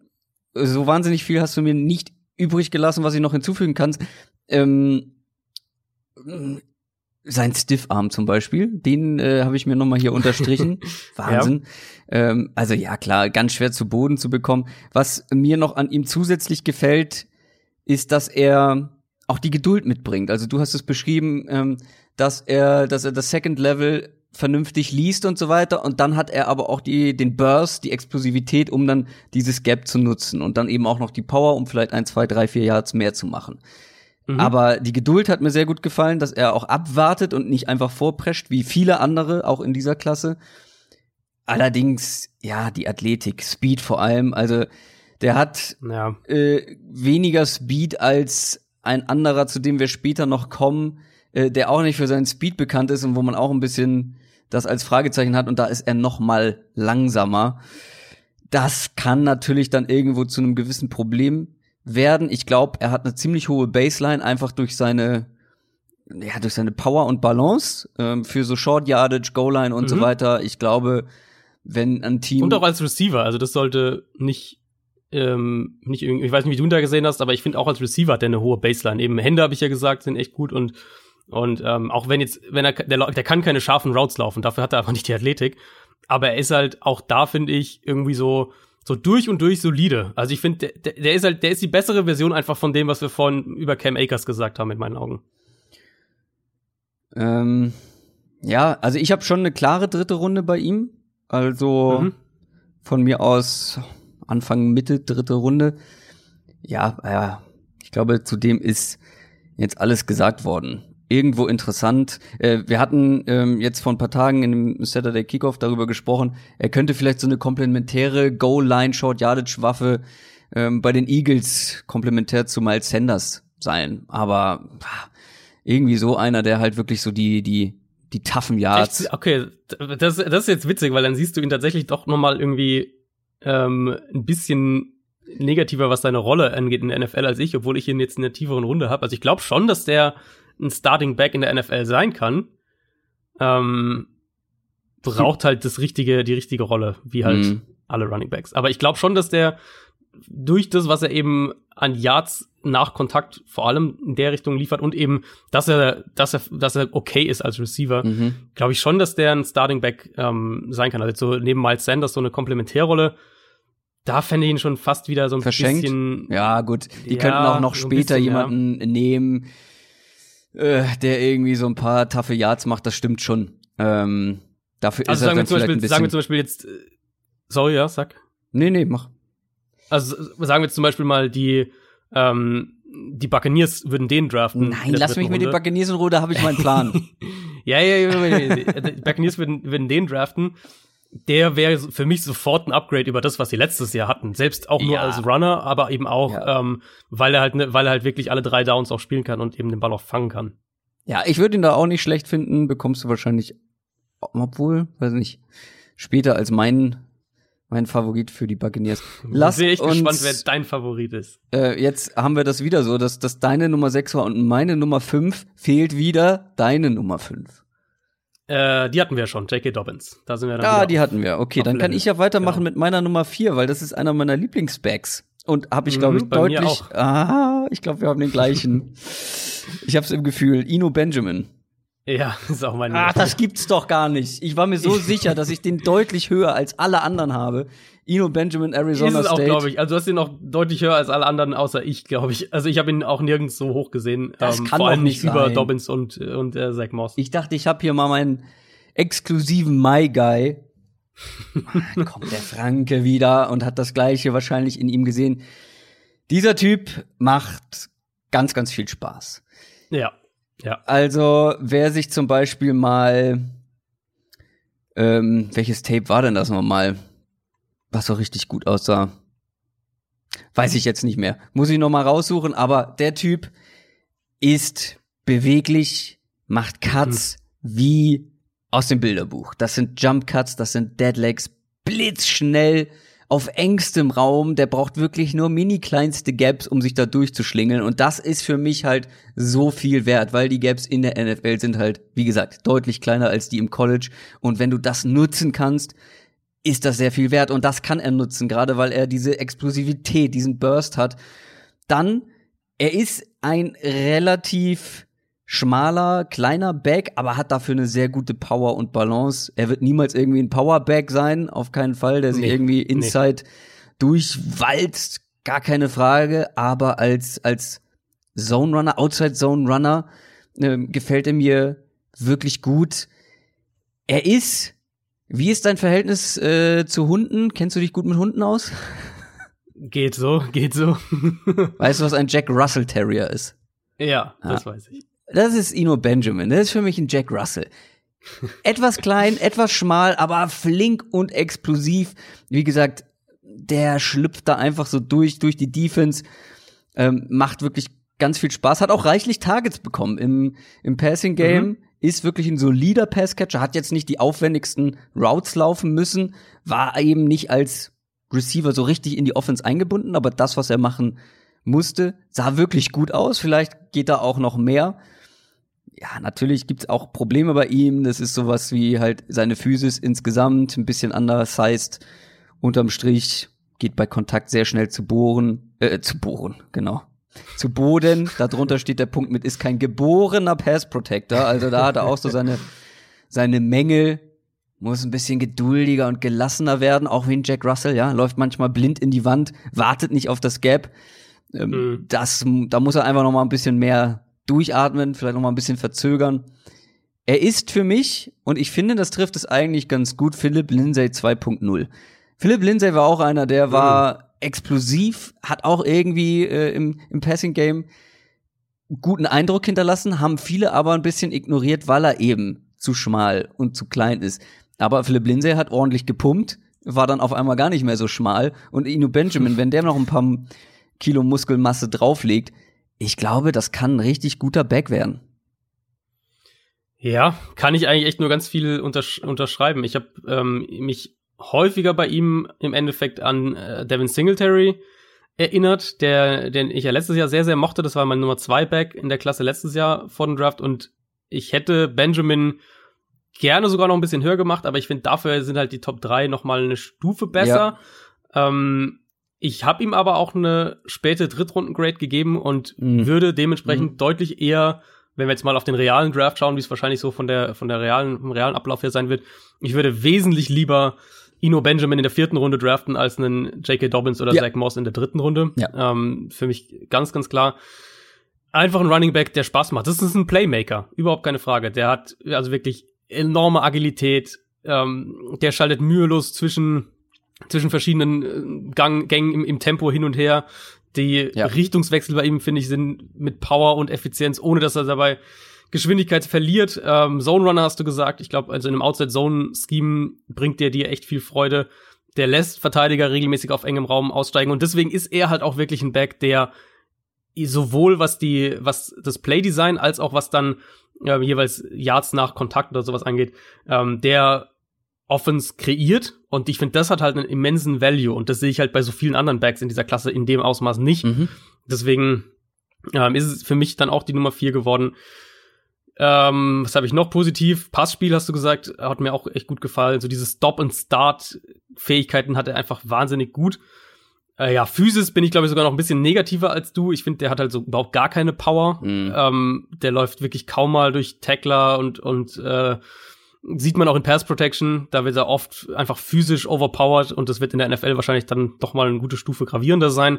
Speaker 1: so wahnsinnig viel hast du mir nicht übrig gelassen, was ich noch hinzufügen kann. Ähm, sein Stiffarm zum Beispiel, den äh, habe ich mir nochmal hier unterstrichen. Wahnsinn. Ja. Ähm, also ja, klar, ganz schwer zu Boden zu bekommen. Was mir noch an ihm zusätzlich gefällt, ist, dass er auch die Geduld mitbringt. Also du hast es beschrieben, ähm, dass er, dass er das Second Level vernünftig liest und so weiter. Und dann hat er aber auch die, den Burst, die Explosivität, um dann dieses Gap zu nutzen. Und dann eben auch noch die Power, um vielleicht ein, zwei, drei, vier Yards mehr zu machen. Mhm. Aber die Geduld hat mir sehr gut gefallen, dass er auch abwartet und nicht einfach vorprescht, wie viele andere, auch in dieser Klasse. Allerdings, ja, die Athletik, Speed vor allem. Also der hat ja. äh, weniger Speed als ein anderer, zu dem wir später noch kommen, äh, der auch nicht für seinen Speed bekannt ist und wo man auch ein bisschen das als Fragezeichen hat. Und da ist er noch mal langsamer. Das kann natürlich dann irgendwo zu einem gewissen Problem werden. Ich glaube, er hat eine ziemlich hohe Baseline, einfach durch seine, ja, durch seine Power und Balance ähm, für so Short Yardage, Goal Line und mhm. so weiter. Ich glaube, wenn ein Team
Speaker 2: und auch als Receiver, also das sollte nicht ähm, nicht irgendwie, ich weiß nicht, wie du ihn da gesehen hast, aber ich finde auch als Receiver hat der eine hohe Baseline. Eben Hände, habe ich ja gesagt, sind echt gut und und ähm, auch wenn jetzt, wenn er der, der kann keine scharfen Routes laufen, dafür hat er einfach nicht die Athletik. Aber er ist halt auch da, finde ich, irgendwie so so durch und durch solide. Also ich finde, der, der ist halt, der ist die bessere Version einfach von dem, was wir vorhin über Cam Akers gesagt haben, in meinen Augen.
Speaker 1: Ähm, ja, also ich habe schon eine klare dritte Runde bei ihm. Also mhm. von mir aus Anfang, Mitte, dritte Runde. Ja, ja, ich glaube, zudem ist jetzt alles gesagt worden. Irgendwo interessant. Äh, wir hatten ähm, jetzt vor ein paar Tagen in dem Saturday Kickoff darüber gesprochen, er könnte vielleicht so eine komplementäre Goal-Line-Short-Yardage-Waffe ähm, bei den Eagles komplementär zu Miles Sanders sein. Aber pah, irgendwie so einer, der halt wirklich so die die die toughen Yards.
Speaker 2: Echt? Okay, das, das ist jetzt witzig, weil dann siehst du ihn tatsächlich doch noch mal irgendwie ähm, ein bisschen negativer, was seine Rolle angeht in der N F L als ich, obwohl ich ihn jetzt in der tieferen Runde habe. Also ich glaube schon, dass der ein Starting Back in der N F L sein kann, ähm, braucht halt das richtige, die richtige Rolle, wie halt mm. alle Running Backs. Aber ich glaube schon, dass der durch das, was er eben an Yards nach Kontakt vor allem in der Richtung liefert und eben, dass er, dass er, dass er okay ist als Receiver, mhm. glaube ich schon, dass der ein Starting Back ähm, sein kann. Also so neben Miles Sanders so eine Komplementärrolle. Da fände ich ihn schon fast wieder so ein
Speaker 1: Verschenkt.
Speaker 2: bisschen.
Speaker 1: Ja, gut. Die
Speaker 2: ja,
Speaker 1: könnten auch noch
Speaker 2: so
Speaker 1: später
Speaker 2: bisschen,
Speaker 1: jemanden ja. nehmen, äh, der irgendwie so ein paar taffe Yards macht. Das stimmt schon. Ähm, dafür
Speaker 2: also
Speaker 1: ist er
Speaker 2: sagen
Speaker 1: dann
Speaker 2: wir zum
Speaker 1: vielleicht
Speaker 2: Beispiel,
Speaker 1: ein bisschen.
Speaker 2: sagen wir zum Beispiel jetzt. Sorry, ja, sag.
Speaker 1: Nee, nee, mach.
Speaker 2: Also sagen wir jetzt zum Beispiel mal die ähm, die Buccaneers würden den draften.
Speaker 1: Nein, lass mich mit den Buccaneers in Ruhe, da habe ich meinen Plan.
Speaker 2: ja, ja, ja, die Buccaneers würden, würden den draften. Der wäre für mich sofort ein Upgrade über das, was sie letztes Jahr hatten. Selbst auch nur ja. als Runner, aber eben auch, ja. ähm, weil er halt, ne, weil er halt wirklich alle drei Downs auch spielen kann und eben den Ball auch fangen kann.
Speaker 1: Ja, ich würde ihn da auch nicht schlecht finden. Bekommst du wahrscheinlich, obwohl, weiß nicht, später als mein mein Favorit für die Buccaneers.
Speaker 2: Lass ich bin echt gespannt, wer dein Favorit ist.
Speaker 1: Äh, jetzt haben wir das wieder so, dass, dass deine Nummer sechs war und meine Nummer fünf fehlt wieder deine Nummer fünf.
Speaker 2: Äh, die hatten wir schon, J K. Dobbins. Da sind wir dann
Speaker 1: Ja, die hatten wir. Okay, dann kann ich ja weitermachen
Speaker 2: genau.
Speaker 1: mit meiner Nummer vier, weil das ist einer meiner Lieblingsbacks. Und habe ich, glaube ich, mhm, deutlich. Ah, ich glaube, wir haben den gleichen. Ich habe es im Gefühl. Eno Benjamin.
Speaker 2: Ja, das ist auch mein
Speaker 1: Ah, das gibt's doch gar nicht. Ich war mir so sicher, dass ich den deutlich höher als alle anderen habe. Eno Benjamin, Arizona
Speaker 2: ist es auch,
Speaker 1: State.
Speaker 2: glaube ich. Also du hast ihn noch deutlich höher als alle anderen, außer ich, glaube ich. Also ich habe ihn auch nirgends so hoch gesehen.
Speaker 1: Das
Speaker 2: ähm,
Speaker 1: kann
Speaker 2: vor allem
Speaker 1: nicht
Speaker 2: nicht über
Speaker 1: sein.
Speaker 2: Dobbins und und äh, Zach Moss.
Speaker 1: Ich dachte, ich habe hier mal meinen exklusiven My Guy. Mann, kommt der Franke wieder und hat das Gleiche wahrscheinlich in ihm gesehen. Dieser Typ macht ganz, ganz viel Spaß.
Speaker 2: Ja. Ja.
Speaker 1: Also, wer sich zum Beispiel mal, ähm, welches Tape war denn das nochmal, was so richtig gut aussah? Weiß ich jetzt nicht mehr. Muss ich noch mal raussuchen, aber der Typ ist beweglich, macht Cuts mhm. wie aus dem Bilderbuch. Das sind Jump Cuts, das sind Deadlegs, blitzschnell, auf engstem Raum, der braucht wirklich nur mini kleinste Gaps, um sich da durchzuschlingeln. Und das ist für mich halt so viel wert, weil die Gaps in der N F L sind halt, wie gesagt, deutlich kleiner als die im College. Und wenn du das nutzen kannst, ist das sehr viel wert. Und das kann er nutzen, gerade weil er diese Explosivität, diesen Burst hat. Dann, er ist ein relativ schmaler, kleiner Back, aber hat dafür eine sehr gute Power und Balance. Er wird niemals irgendwie ein Powerback sein, auf keinen Fall, der sich nee, irgendwie inside nee. durchwalzt, gar keine Frage, aber als als Zone Runner, Outside Zone Runner äh, gefällt er mir wirklich gut. Er ist, wie ist dein Verhältnis äh, zu Hunden? Kennst du dich gut mit Hunden aus?
Speaker 2: Geht so, geht so.
Speaker 1: Weißt du, was ein Jack Russell Terrier ist?
Speaker 2: Ja, das ja. weiß ich.
Speaker 1: Das ist Eno Benjamin, das ist für mich ein Jack Russell. Etwas klein, etwas schmal, aber flink und explosiv. Wie gesagt, der schlüpft da einfach so durch, durch die Defense, ähm, macht wirklich ganz viel Spaß, hat auch reichlich Targets bekommen im, im Passing Game, mhm. ist wirklich ein solider Passcatcher, hat jetzt nicht die aufwendigsten Routes laufen müssen, war eben nicht als Receiver so richtig in die Offense eingebunden, aber das, was er machen musste, sah wirklich gut aus. Vielleicht geht da auch noch mehr. Ja, natürlich gibt's auch Probleme bei ihm. Das ist sowas wie halt seine Physis insgesamt, ein bisschen undersized. Unterm Strich geht bei Kontakt sehr schnell zu bohren, äh, zu bohren, genau. Zu Boden. Darunter steht der Punkt mit, ist kein geborener Pass Protector. Also da hat er auch so seine, seine Mängel. Muss ein bisschen geduldiger und gelassener werden, auch wie ein Jack Russell, ja. Läuft manchmal blind in die Wand, wartet nicht auf das Gap. Ähm, mhm. Das, da muss er einfach noch mal ein bisschen mehr durchatmen, vielleicht noch mal ein bisschen verzögern. Er ist für mich, und ich finde, das trifft es eigentlich ganz gut, Philip Lindsay zwei Punkt null. Philip Lindsay war auch einer, der war mhm. explosiv, hat auch irgendwie äh, im, im Passing-Game guten Eindruck hinterlassen, haben viele aber ein bisschen ignoriert, weil er eben zu schmal und zu klein ist. Aber Philip Lindsay hat ordentlich gepumpt, war dann auf einmal gar nicht mehr so schmal. Und Eno Benjamin, wenn der noch ein paar Kilo Muskelmasse drauflegt, ich glaube, das kann ein richtig guter Back werden.
Speaker 2: Ja, kann ich eigentlich echt nur ganz viel untersch- unterschreiben. Ich habe ähm, mich häufiger bei ihm im Endeffekt an äh, Devin Singletary erinnert, der, den ich ja letztes Jahr sehr, sehr mochte. Das war mein Nummer zwei Back in der Klasse letztes Jahr vor dem Draft. Und ich hätte Benjamin gerne sogar noch ein bisschen höher gemacht, aber ich finde, dafür sind halt die Top drei noch mal eine Stufe besser. Ja. Ähm, Ich habe ihm aber auch eine späte Drittrunden-Grade gegeben und
Speaker 1: Mhm.
Speaker 2: würde dementsprechend
Speaker 1: Mhm.
Speaker 2: deutlich eher, wenn wir jetzt mal auf den realen Draft schauen, wie es wahrscheinlich so von der von der realen vom realen Ablauf her sein wird, ich würde wesentlich lieber Eno Benjamin in der vierten Runde draften als einen J K. Dobbins oder
Speaker 1: Ja.
Speaker 2: Zach Moss in der dritten Runde.
Speaker 1: Ja.
Speaker 2: Ähm, für mich ganz, ganz klar. Einfach ein Running Back, der Spaß macht. Das ist ein Playmaker, überhaupt keine Frage. Der hat also wirklich enorme Agilität. Ähm, der schaltet mühelos zwischen zwischen verschiedenen äh, Gang, Gängen im, im Tempo hin und her. Die
Speaker 1: Ja.
Speaker 2: Richtungswechsel bei ihm, finde ich, sind mit Power und Effizienz, ohne dass er dabei Geschwindigkeit verliert. Ähm, Zone Runner hast du gesagt. Ich glaube, also in einem Outside-Zone-Scheme bringt der dir echt viel Freude. Der lässt Verteidiger regelmäßig auf engem Raum aussteigen. Und deswegen ist er halt auch wirklich ein Back, der sowohl was die, was das Playdesign als auch was dann äh, jeweils Yards nach Kontakt oder sowas angeht, ähm, der Offense kreiert. Und ich finde, das hat halt einen immensen Value. Und das sehe ich halt bei so vielen anderen Backs in dieser Klasse in dem Ausmaß nicht.
Speaker 1: Mhm.
Speaker 2: Deswegen ähm, ist es für mich dann auch die Nummer vier geworden. Ähm, was habe ich noch positiv? Passspiel, hast du gesagt, hat mir auch echt gut gefallen. So diese Stop-and-Start-Fähigkeiten hat er einfach wahnsinnig gut. Äh, ja, Physis bin ich, glaube ich, sogar noch ein bisschen negativer als du. Ich finde, der hat halt so überhaupt gar keine Power.
Speaker 1: Mhm.
Speaker 2: Ähm, der läuft wirklich kaum mal durch Tackler und und äh, sieht man auch in Pass Protection. Da wird er oft einfach physisch overpowered und das wird in der N F L wahrscheinlich dann doch mal eine gute Stufe gravierender sein.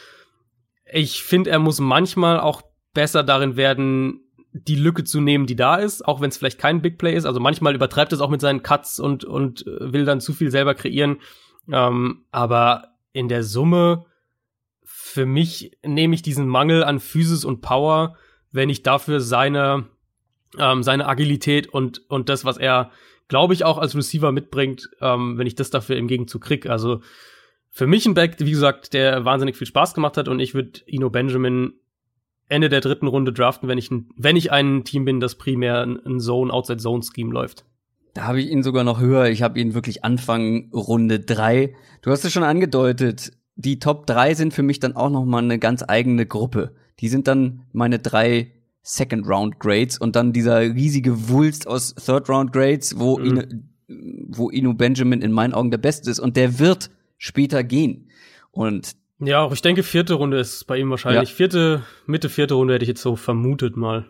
Speaker 2: Ich finde, er muss manchmal auch besser darin werden, die Lücke zu nehmen, die da ist, auch wenn es vielleicht kein Big Play ist. Also manchmal übertreibt es auch mit seinen Cuts und und will dann zu viel selber kreieren. Ähm, aber in der Summe, für mich nehme ich diesen Mangel an Physis und Power, wenn ich dafür seine ähm, seine Agilität und und das, was er, glaube ich, auch als Receiver mitbringt, ähm, wenn ich das dafür im Gegenzug krieg. Also für mich ein Back, wie gesagt, der wahnsinnig viel Spaß gemacht hat und ich würde Eno Benjamin Ende der dritten Runde draften, wenn ich ein, wenn ich ein Team bin, das primär ein, ein Zone, Outside-Zone-Scheme läuft.
Speaker 1: Da habe ich ihn sogar noch höher. Ich habe ihn wirklich Anfang Runde drei. Du hast es schon angedeutet. Die Top drei sind für mich dann auch noch mal eine ganz eigene Gruppe. Die sind dann meine drei Second-Round-Grades und dann dieser riesige Wulst aus Third-Round-Grades, wo,
Speaker 2: Mhm.
Speaker 1: Eno, wo Eno Benjamin in meinen Augen der Beste ist. Und der wird später gehen. Und
Speaker 2: Ja, auch ich denke, vierte Runde ist bei ihm wahrscheinlich.
Speaker 1: Ja.
Speaker 2: Vierte, Mitte vierte Runde hätte ich jetzt so vermutet mal.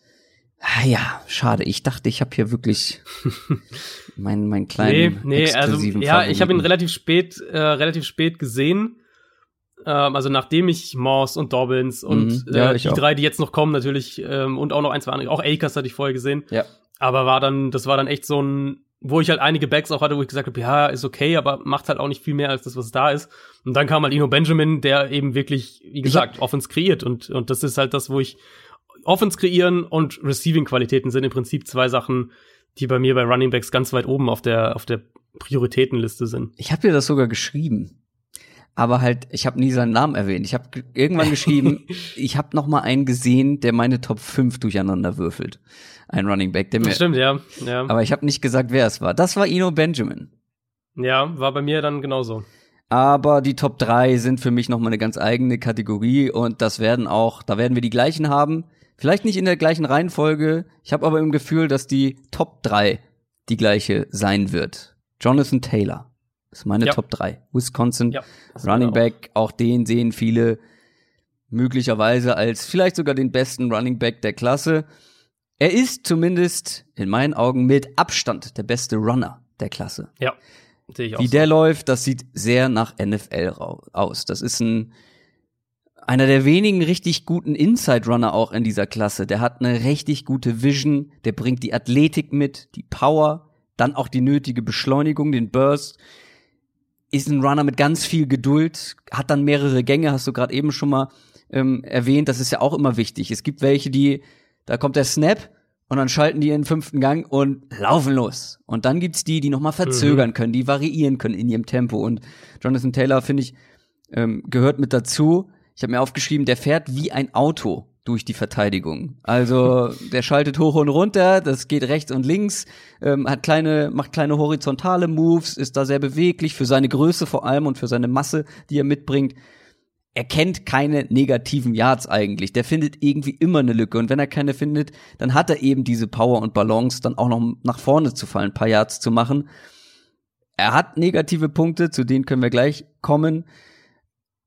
Speaker 1: ah ja, schade. Ich dachte, ich habe hier wirklich meinen mein
Speaker 2: Nee,
Speaker 1: kleinen
Speaker 2: nee, also
Speaker 1: exklusiven
Speaker 2: ja, ich habe ihn
Speaker 1: Favoriten.
Speaker 2: relativ spät, äh, relativ spät gesehen. Ähm, also nachdem ich Moss und Dobbins und
Speaker 1: Mhm. Ja,
Speaker 2: äh,
Speaker 1: ich
Speaker 2: die
Speaker 1: auch.
Speaker 2: drei, die jetzt noch kommen natürlich, ähm, und auch noch ein, zwei andere, auch Akers hatte ich vorher gesehen.
Speaker 1: Ja.
Speaker 2: Aber war dann, das war dann echt so ein, wo ich halt einige Backs auch hatte, wo ich gesagt habe, ja, ist okay, aber macht halt auch nicht viel mehr als das, was da ist. Und dann kam halt Eno Benjamin, der eben wirklich, wie gesagt, Offense kreiert. Und, und das ist halt das, wo ich Offense kreieren und Receiving-Qualitäten sind im Prinzip zwei Sachen, die bei mir bei Running Backs ganz weit oben auf der, auf der Prioritätenliste sind.
Speaker 1: Ich habe dir das sogar geschrieben. Aber halt, ich habe nie seinen Namen erwähnt. Ich habe g- irgendwann geschrieben, ich habe noch mal einen gesehen, der meine Top fünf durcheinander würfelt. Ein Running Back, der mir.
Speaker 2: Das stimmt, ja. ja.
Speaker 1: Aber ich habe nicht gesagt, wer es war. Das war Eno Benjamin.
Speaker 2: Ja, war bei mir dann genauso.
Speaker 1: Aber die Top drei sind für mich noch mal eine ganz eigene Kategorie und das werden auch, da werden wir die gleichen haben. Vielleicht nicht in der gleichen Reihenfolge. Ich habe aber im Gefühl, dass die Top drei die gleiche sein wird. Jonathan Taylor ist meine
Speaker 2: Ja.
Speaker 1: Top drei. Wisconsin,
Speaker 2: Ja. das
Speaker 1: Running
Speaker 2: war auch-
Speaker 1: Back, auch den sehen viele möglicherweise als vielleicht sogar den besten Running Back der Klasse. Er ist zumindest in meinen Augen mit Abstand der beste Runner der Klasse.
Speaker 2: Ja, sehe ich auch
Speaker 1: Wie
Speaker 2: so.
Speaker 1: der läuft, das sieht sehr nach N F L rau- aus. Das ist ein einer der wenigen richtig guten Inside-Runner auch in dieser Klasse. Der hat eine richtig gute Vision, der bringt die Athletik mit, die Power, dann auch die nötige Beschleunigung, den Burst. Ist ein Runner mit ganz viel Geduld, hat dann mehrere Gänge, hast du gerade eben schon mal ähm, erwähnt. Das ist ja auch immer wichtig. Es gibt welche, die, da kommt der Snap und dann schalten die in den fünften Gang und laufen los. Und dann gibt's die, die noch mal verzögern
Speaker 2: Mhm.
Speaker 1: können, die variieren können in ihrem Tempo. Und Jonathan Taylor, finde ich, ähm, gehört mit dazu. Ich habe mir aufgeschrieben, der fährt wie ein Auto durch die Verteidigung. Also der schaltet hoch und runter, das geht rechts und links, ähm, hat kleine, macht kleine horizontale Moves, ist da sehr beweglich für seine Größe vor allem und für seine Masse, die er mitbringt. Er kennt keine negativen Yards eigentlich. Der findet irgendwie immer eine Lücke. Und wenn er keine findet, dann hat er eben diese Power und Balance, dann auch noch nach vorne zu fallen, ein paar Yards zu machen. Er hat negative Punkte, zu denen können wir gleich kommen.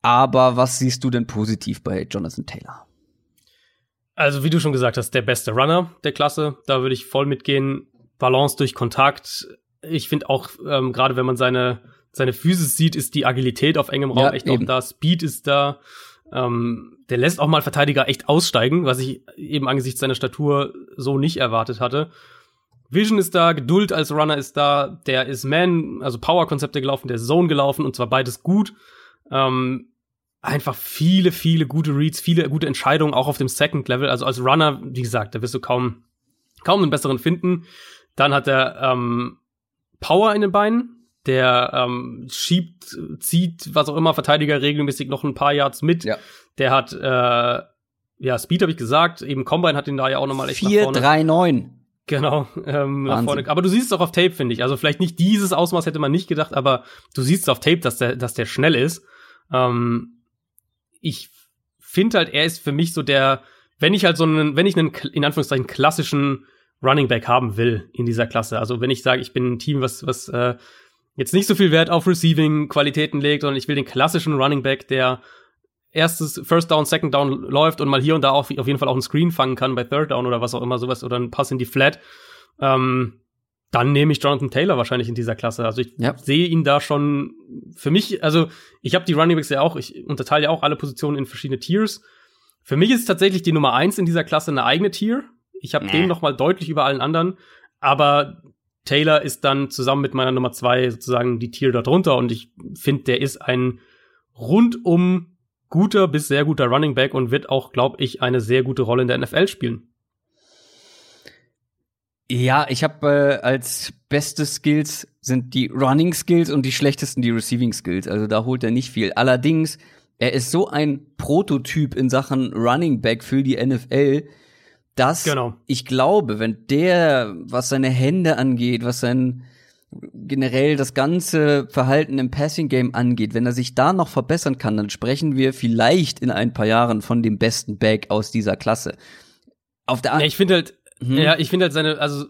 Speaker 1: Aber was siehst du denn positiv bei Jonathan Taylor?
Speaker 2: Also wie du schon gesagt hast, der beste Runner der Klasse. Da würde ich voll mitgehen. Balance durch Kontakt. Ich finde auch, ähm, gerade wenn man seine, seine Physis sieht, ist die Agilität auf engem Raum ja, echt eben. auch da. Speed ist da. Ähm, der lässt auch mal Verteidiger echt aussteigen, was ich eben angesichts seiner Statur so nicht erwartet hatte. Vision ist da, Geduld als Runner ist da, der ist Man, also Power-Konzepte gelaufen, der ist Zone gelaufen und zwar beides gut. Ähm, einfach viele, viele gute Reads, viele gute Entscheidungen, auch auf dem Second Level. Also als Runner, wie gesagt, da wirst du kaum, kaum einen besseren finden. Dann hat er ähm, Power in den Beinen, der ähm, schiebt, zieht, was auch immer, Verteidiger regelmäßig noch ein paar Yards mit. Ja. Der hat, äh, ja, Speed habe ich gesagt, eben Combine hat ihn da ja auch nochmal echt nach vorne.
Speaker 1: vier drei neun
Speaker 2: Genau, ähm, nach vorne. Aber du siehst es auch auf Tape, finde ich. Also vielleicht nicht dieses Ausmaß hätte man nicht gedacht, aber du siehst es auf Tape, dass der, dass der schnell ist. Ähm, ich finde halt, er ist für mich so der, wenn ich halt so einen, wenn ich einen, in Anführungszeichen, klassischen Running Back haben will in dieser Klasse. Also wenn ich sage, ich bin ein Team, was, was äh, jetzt nicht so viel Wert auf Receiving-Qualitäten legt, sondern ich will den klassischen Running Back, der erstes First Down, Second Down läuft und mal hier und da auch auf jeden Fall auch einen Screen fangen kann bei Third Down oder was auch immer, sowas, oder einen Pass in die Flat, ähm, dann nehme ich Jonathan Taylor wahrscheinlich in dieser Klasse. Also ich ja. sehe ihn da schon, für mich, also ich habe die Running Backs ja auch, ich unterteile ja auch alle Positionen in verschiedene Tiers. Für mich ist tatsächlich die Nummer eins in dieser Klasse eine eigene Tier. Ich habe nee. den noch mal deutlich über allen anderen, aber Taylor ist dann zusammen mit meiner Nummer zwei sozusagen die Tier darunter und ich finde, der ist ein rundum guter bis sehr guter Running Back und wird auch, glaube ich, eine sehr gute Rolle in der N F L spielen.
Speaker 1: Ja, ich habe äh, als beste Skills sind die Running Skills und die schlechtesten die Receiving Skills. Also da holt er nicht viel. Allerdings, er ist so ein Prototyp in Sachen Running Back für die N F L, dass genau. ich glaube, wenn der, was seine Hände angeht, was sein generell das ganze Verhalten im Passing-Game angeht, wenn er sich da noch verbessern kann, dann sprechen wir vielleicht in ein paar Jahren von dem besten Back aus dieser Klasse. Auf der
Speaker 2: ja, ich finde halt, hm. ja, ich finde halt seine, also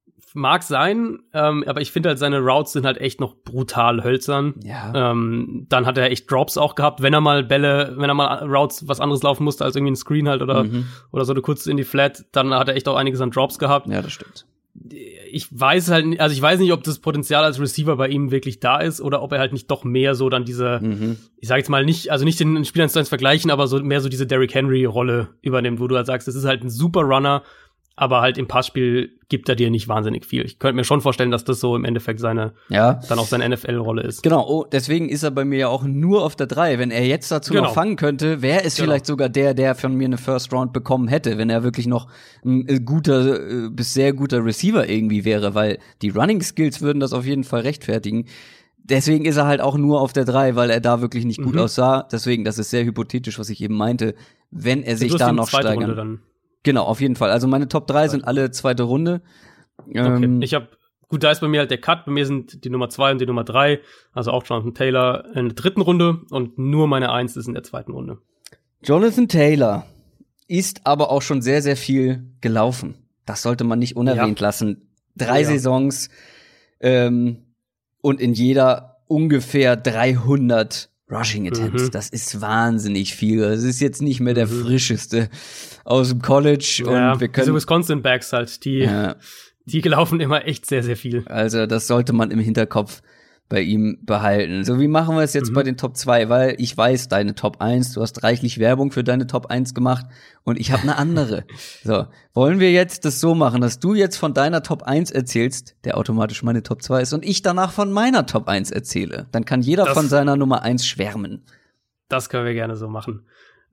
Speaker 2: mag sein, ähm, aber ich finde halt seine Routes sind halt echt noch brutal hölzern. Ja. Ähm, dann hat er echt Drops auch gehabt, wenn er mal Bälle, wenn er mal Routes was anderes laufen musste als irgendwie ein Screen halt oder mhm. oder so eine kurz in die Flat, dann hat er echt auch einiges an Drops gehabt.
Speaker 1: Ja, das stimmt.
Speaker 2: Ich weiß halt, also ich weiß nicht, ob das Potenzial als Receiver bei ihm wirklich da ist oder ob er halt nicht doch mehr so dann diese, mhm. ich sag jetzt mal nicht, also nicht den Spieler eins zu eins vergleichen, aber so mehr so diese Derrick Henry Rolle übernimmt, wo du halt sagst, das ist halt ein super Runner, aber halt im Passspiel gibt er dir nicht wahnsinnig viel. Ich könnte mir schon vorstellen, dass das so im Endeffekt seine, ja. dann auch seine N F L-Rolle ist.
Speaker 1: Genau, oh, deswegen ist er bei mir ja auch nur auf der drei. Wenn er jetzt dazu genau. noch fangen könnte, wäre es genau. vielleicht sogar der, der von mir eine First Round bekommen hätte, wenn er wirklich noch ein guter, bis sehr guter Receiver irgendwie wäre, weil die Running Skills würden das auf jeden Fall rechtfertigen. Deswegen ist er halt auch nur auf der drei, weil er da wirklich nicht gut mhm. aussah. Deswegen, das ist sehr hypothetisch, was ich eben meinte. Wenn er sich da noch steigern. Genau, auf jeden Fall. Also meine Top drei sind alle zweite Runde.
Speaker 2: Okay. Ähm, ich habe gut, da ist bei mir halt der Cut. Bei mir sind die Nummer zwei und die Nummer drei, also auch Jonathan Taylor in der dritten Runde und nur meine eins ist in der zweiten Runde.
Speaker 1: Jonathan Taylor ist aber auch schon sehr, sehr viel gelaufen. Das sollte man nicht unerwähnt ja. lassen. Drei ja. Saisons ähm, und in jeder ungefähr dreihundert Rushing Attempts, mhm. das ist wahnsinnig viel. Das ist jetzt nicht mehr der mhm. frischeste aus dem College.
Speaker 2: Ja,
Speaker 1: und wir können
Speaker 2: diese Wisconsin-Backs halt, die, ja. die laufen immer echt sehr, sehr viel.
Speaker 1: Also das sollte man im Hinterkopf bei ihm behalten. So, wie machen wir es jetzt mhm. bei den Top zwei? Weil ich weiß, deine Top eins, du hast reichlich Werbung für deine Top eins gemacht und ich habe eine andere. So, wollen wir jetzt das so machen, dass du jetzt von deiner Top eins erzählst, der automatisch meine Top zwei ist, und ich danach von meiner Top eins erzähle? Dann kann jeder das, von seiner Nummer eins schwärmen.
Speaker 2: Das können wir gerne so machen.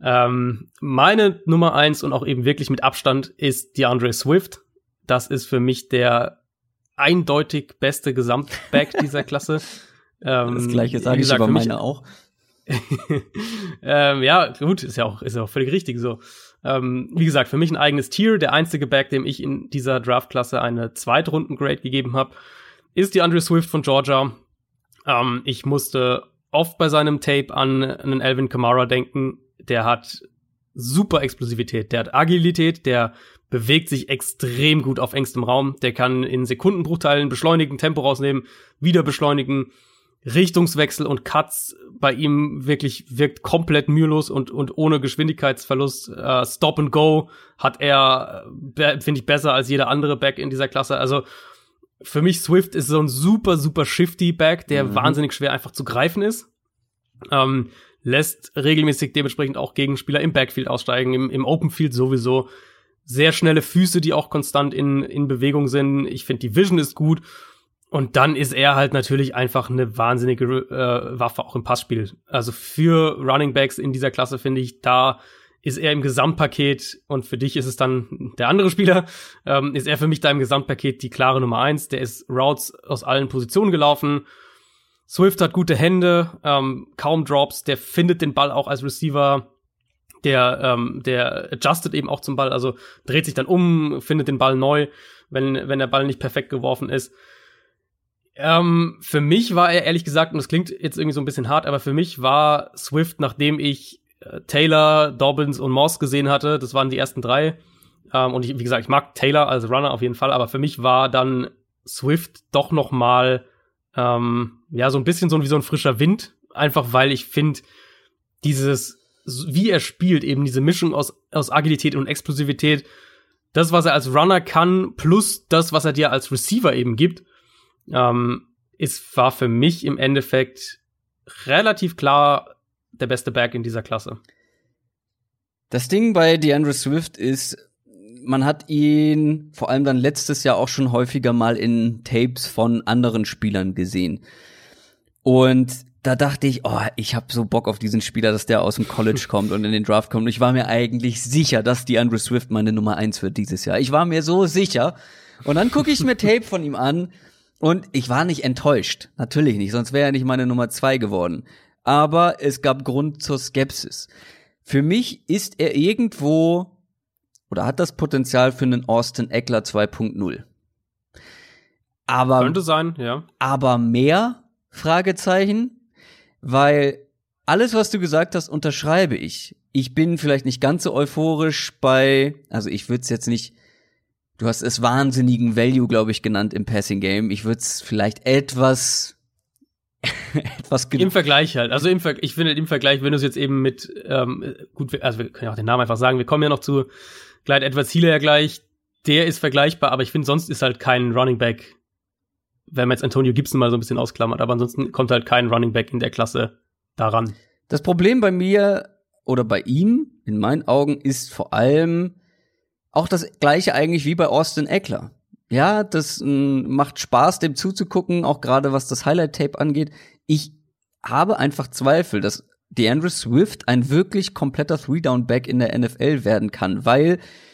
Speaker 2: Ähm, meine Nummer eins und auch eben wirklich mit Abstand ist DeAndre Swift. Das ist für mich der eindeutig beste Gesamtback dieser Klasse. Ähm,
Speaker 1: das Gleiche sage ich über meine auch.
Speaker 2: ähm, ja, gut, ist ja auch, ist ja auch völlig richtig so. Ähm, wie gesagt, für mich ein eigenes Tier. Der einzige Back, dem ich in dieser Draftklasse eine Zweitrunden-Grade gegeben habe, ist DeAndre Swift von Georgia. Ähm, ich musste oft bei seinem Tape an einen Alvin Kamara denken. Der hat super Explosivität, der hat Agilität, der bewegt sich extrem gut auf engstem Raum. Der kann in Sekundenbruchteilen beschleunigen, Tempo rausnehmen, wieder beschleunigen. Richtungswechsel und Cuts bei ihm wirklich wirkt komplett mühelos und und ohne Geschwindigkeitsverlust. Uh, Stop and Go hat er, be- finde ich, besser als jeder andere Back in dieser Klasse. Also für mich Swift ist so ein super, super shifty Back, der mhm. wahnsinnig schwer einfach zu greifen ist. Ähm, lässt regelmäßig dementsprechend auch Gegenspieler im Backfield aussteigen, im, im Open Field sowieso. Sehr schnelle Füße, die auch konstant in in Bewegung sind. Ich finde, die Vision ist gut. Und dann ist er halt natürlich einfach eine wahnsinnige äh, Waffe auch im Passspiel. Also für Running Backs in dieser Klasse, finde ich, da ist er im Gesamtpaket, und für dich ist es dann der andere Spieler, ähm, ist er für mich da im Gesamtpaket die klare Nummer eins. Der ist Routes aus allen Positionen gelaufen. Swift hat gute Hände, ähm, kaum Drops, der findet den Ball auch als Receiver. Der, ähm, der adjustet eben auch zum Ball, also dreht sich dann um, findet den Ball neu, wenn, wenn der Ball nicht perfekt geworfen ist. Ähm, für mich war er, ehrlich gesagt, und das klingt jetzt irgendwie so ein bisschen hart, aber für mich war Swift, nachdem ich äh, Taylor, Dobbins und Moss gesehen hatte, das waren die ersten drei, ähm, und ich, wie gesagt, ich mag Taylor als Runner auf jeden Fall, aber für mich war dann Swift doch noch mal ähm, ja, so ein bisschen so wie so ein frischer Wind, einfach weil ich finde, dieses, wie er spielt, eben diese Mischung aus, aus Agilität und Explosivität, das, was er als Runner kann, plus das, was er dir als Receiver eben gibt, Ähm, ist, war für mich im Endeffekt relativ klar der beste Back in dieser Klasse.
Speaker 1: Das Ding bei DeAndre Swift ist, man hat ihn vor allem dann letztes Jahr auch schon häufiger mal in Tapes von anderen Spielern gesehen. Und da dachte ich, oh, ich habe so Bock auf diesen Spieler, dass der aus dem College kommt und in den Draft kommt. Und ich war mir eigentlich sicher, dass DeAndre Swift meine Nummer eins wird dieses Jahr. Ich war mir so sicher. Und dann gucke ich mir Tape von ihm an. Und ich war nicht enttäuscht. Natürlich nicht, sonst wäre er nicht meine Nummer zwei geworden. Aber es gab Grund zur Skepsis. Für mich ist er irgendwo oder hat das Potenzial für einen Austin Eckler zwei Punkt null. Aber
Speaker 2: könnte sein, ja.
Speaker 1: Aber mehr? Fragezeichen. Weil alles, was du gesagt hast, unterschreibe ich. Ich bin vielleicht nicht ganz so euphorisch bei, also ich würde es jetzt nicht, du hast es wahnsinnigen Value, glaube ich, genannt im Passing Game. Ich würde es vielleicht etwas etwas
Speaker 2: im Vergleich halt. Also im Ver- ich finde im Vergleich, wenn du es jetzt eben mit ähm, gut, also wir können ja auch den Namen einfach sagen. Wir kommen ja noch zu Clyde Edwards-Helaire gleich. Der ist vergleichbar, aber ich finde, sonst ist halt kein Running Back, wenn man jetzt Antonio Gibson mal so ein bisschen ausklammert, aber ansonsten kommt halt kein Running Back in der Klasse daran.
Speaker 1: Das Problem bei mir oder bei ihm, in meinen Augen, ist vor allem auch das Gleiche eigentlich wie bei Austin Eckler. Ja, das m, macht Spaß, dem zuzugucken, auch gerade was das Highlight-Tape angeht. Ich habe einfach Zweifel, dass DeAndre Swift ein wirklich kompletter Three-Down-Back in der N F L werden kann, weil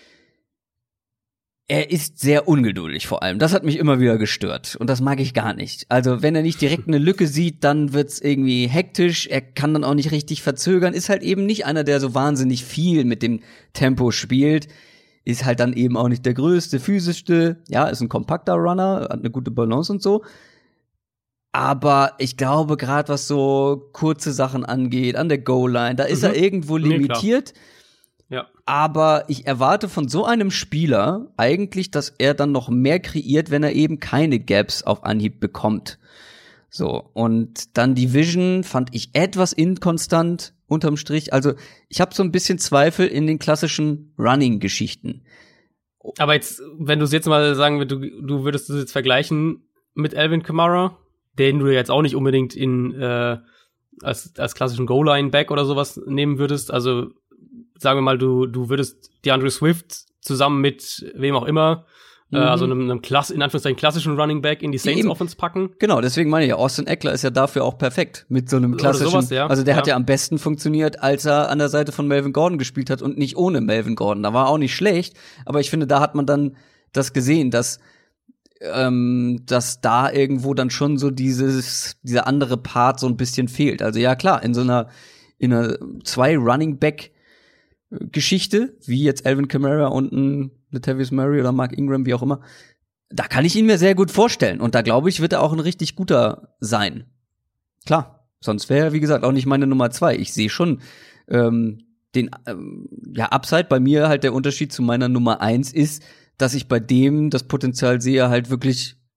Speaker 1: er ist sehr ungeduldig vor allem. Das hat mich immer wieder gestört und das mag ich gar nicht. Also wenn er nicht direkt eine Lücke sieht, dann wird's irgendwie hektisch. Er kann dann auch nicht richtig verzögern. Ist halt eben nicht einer, der so wahnsinnig viel mit dem Tempo spielt. Ist halt dann eben auch nicht der größte, physischste. Ja, ist ein kompakter Runner, hat eine gute Balance und so. Aber ich glaube, gerade was so kurze Sachen angeht, an der Goal-Line, da ist mhm. er irgendwo limitiert.
Speaker 2: Nee, ja.
Speaker 1: Aber ich erwarte von so einem Spieler eigentlich, dass er dann noch mehr kreiert, wenn er eben keine Gaps auf Anhieb bekommt. So, und dann die Vision fand ich etwas inkonstant unterm Strich. Also ich habe so ein bisschen Zweifel in den klassischen Running-Geschichten.
Speaker 2: Aber jetzt, wenn du es jetzt mal sagen würdest, du, du würdest es jetzt vergleichen mit Alvin Kamara, den du jetzt auch nicht unbedingt in äh, als als klassischen Goal-Line-Back oder sowas nehmen würdest. Also sagen wir mal, du du würdest DeAndre Swift zusammen mit wem auch immer, mhm. äh, also einem, einem Klass, in Anführungszeichen klassischen Running Back in die Saints-Offense packen.
Speaker 1: Genau, deswegen meine ich ja, Austin Eckler ist ja dafür auch perfekt mit so einem klassischen,
Speaker 2: sowas, ja.
Speaker 1: Also der
Speaker 2: ja.
Speaker 1: hat ja am besten funktioniert, als er an der Seite von Melvin Gordon gespielt hat und nicht ohne Melvin Gordon. Da war auch nicht schlecht, aber ich finde, da hat man dann das gesehen, dass ähm, dass da irgendwo dann schon so dieses dieser andere Part so ein bisschen fehlt. Also ja, klar, in so einer in einer zwei Running Back Geschichte, wie jetzt Alvin Kamara und ein Latavius Murray oder Mark Ingram, wie auch immer, da kann ich ihn mir sehr gut vorstellen. Und da glaube ich, wird er auch ein richtig guter sein. Klar, sonst wäre er, wie gesagt, auch nicht meine Nummer zwei. Ich sehe schon ähm, den ähm, ja Upside. Bei mir halt der Unterschied zu meiner Nummer eins ist, dass ich bei dem das Potenzial sehe, halt wirklich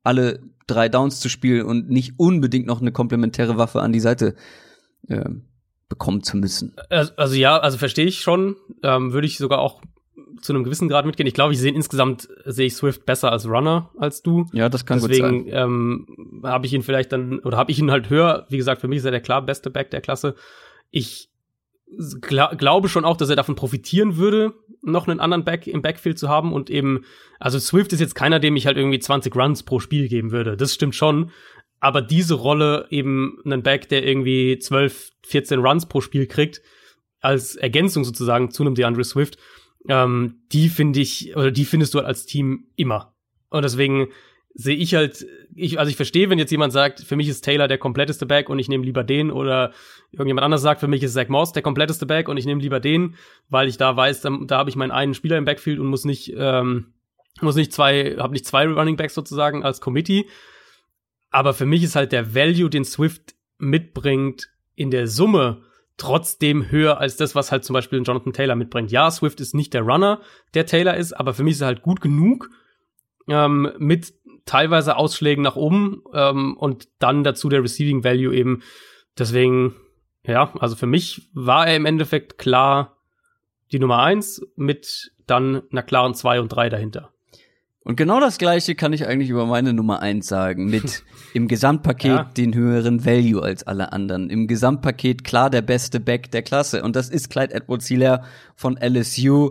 Speaker 1: alle drei Downs zu spielen und nicht unbedingt noch eine komplementäre Waffe an die Seite äh, bekommen zu müssen.
Speaker 2: Also, also ja, also verstehe ich schon. Ähm, würde ich sogar auch zu einem gewissen Grad mitgehen. Ich glaube, ich sehe insgesamt sehe ich Swift besser als Runner als du.
Speaker 1: Ja, das kann
Speaker 2: Deswegen,
Speaker 1: gut sein.
Speaker 2: ähm, habe ich ihn vielleicht dann, oder habe ich ihn halt höher. Wie gesagt, für mich ist er der klar beste Back der Klasse. Ich gl- glaube schon auch, dass er davon profitieren würde, noch einen anderen Back im Backfield zu haben und eben, also Swift ist jetzt keiner, dem ich halt irgendwie zwanzig Runs pro Spiel geben würde. Das stimmt schon. Aber diese Rolle, eben einen Back, der irgendwie zwölf, vierzehn Runs pro Spiel kriegt, als Ergänzung sozusagen zu einem DeAndre Swift, ähm, die finde ich, oder die findest du halt als Team immer. Und deswegen sehe ich halt, ich, also ich verstehe, wenn jetzt jemand sagt, für mich ist Taylor der kompletteste Back und ich nehme lieber den, oder irgendjemand anders sagt, für mich ist Zach Moss der kompletteste Back und ich nehme lieber den, weil ich da weiß, da, da habe ich meinen einen Spieler im Backfield und muss nicht, ähm, muss nicht zwei, habe nicht zwei Running Backs sozusagen als Committee. Aber für mich ist halt der Value, den Swift mitbringt, in der Summe trotzdem höher als das, was halt zum Beispiel Jonathan Taylor mitbringt. Ja, Swift ist nicht der Runner, der Taylor ist, aber für mich ist er halt gut genug, ähm, mit teilweise Ausschlägen nach oben, ähm, und dann dazu der Receiving Value eben. Deswegen, ja, also für mich war er im Endeffekt klar die Nummer eins mit dann einer klaren zwei und drei dahinter.
Speaker 1: Und genau das Gleiche kann ich eigentlich über meine Nummer eins sagen, mit im Gesamtpaket ja. den höheren Value als alle anderen. Im Gesamtpaket klar der beste Back der Klasse. Und das ist Clyde Edwards-Helaire von L S U.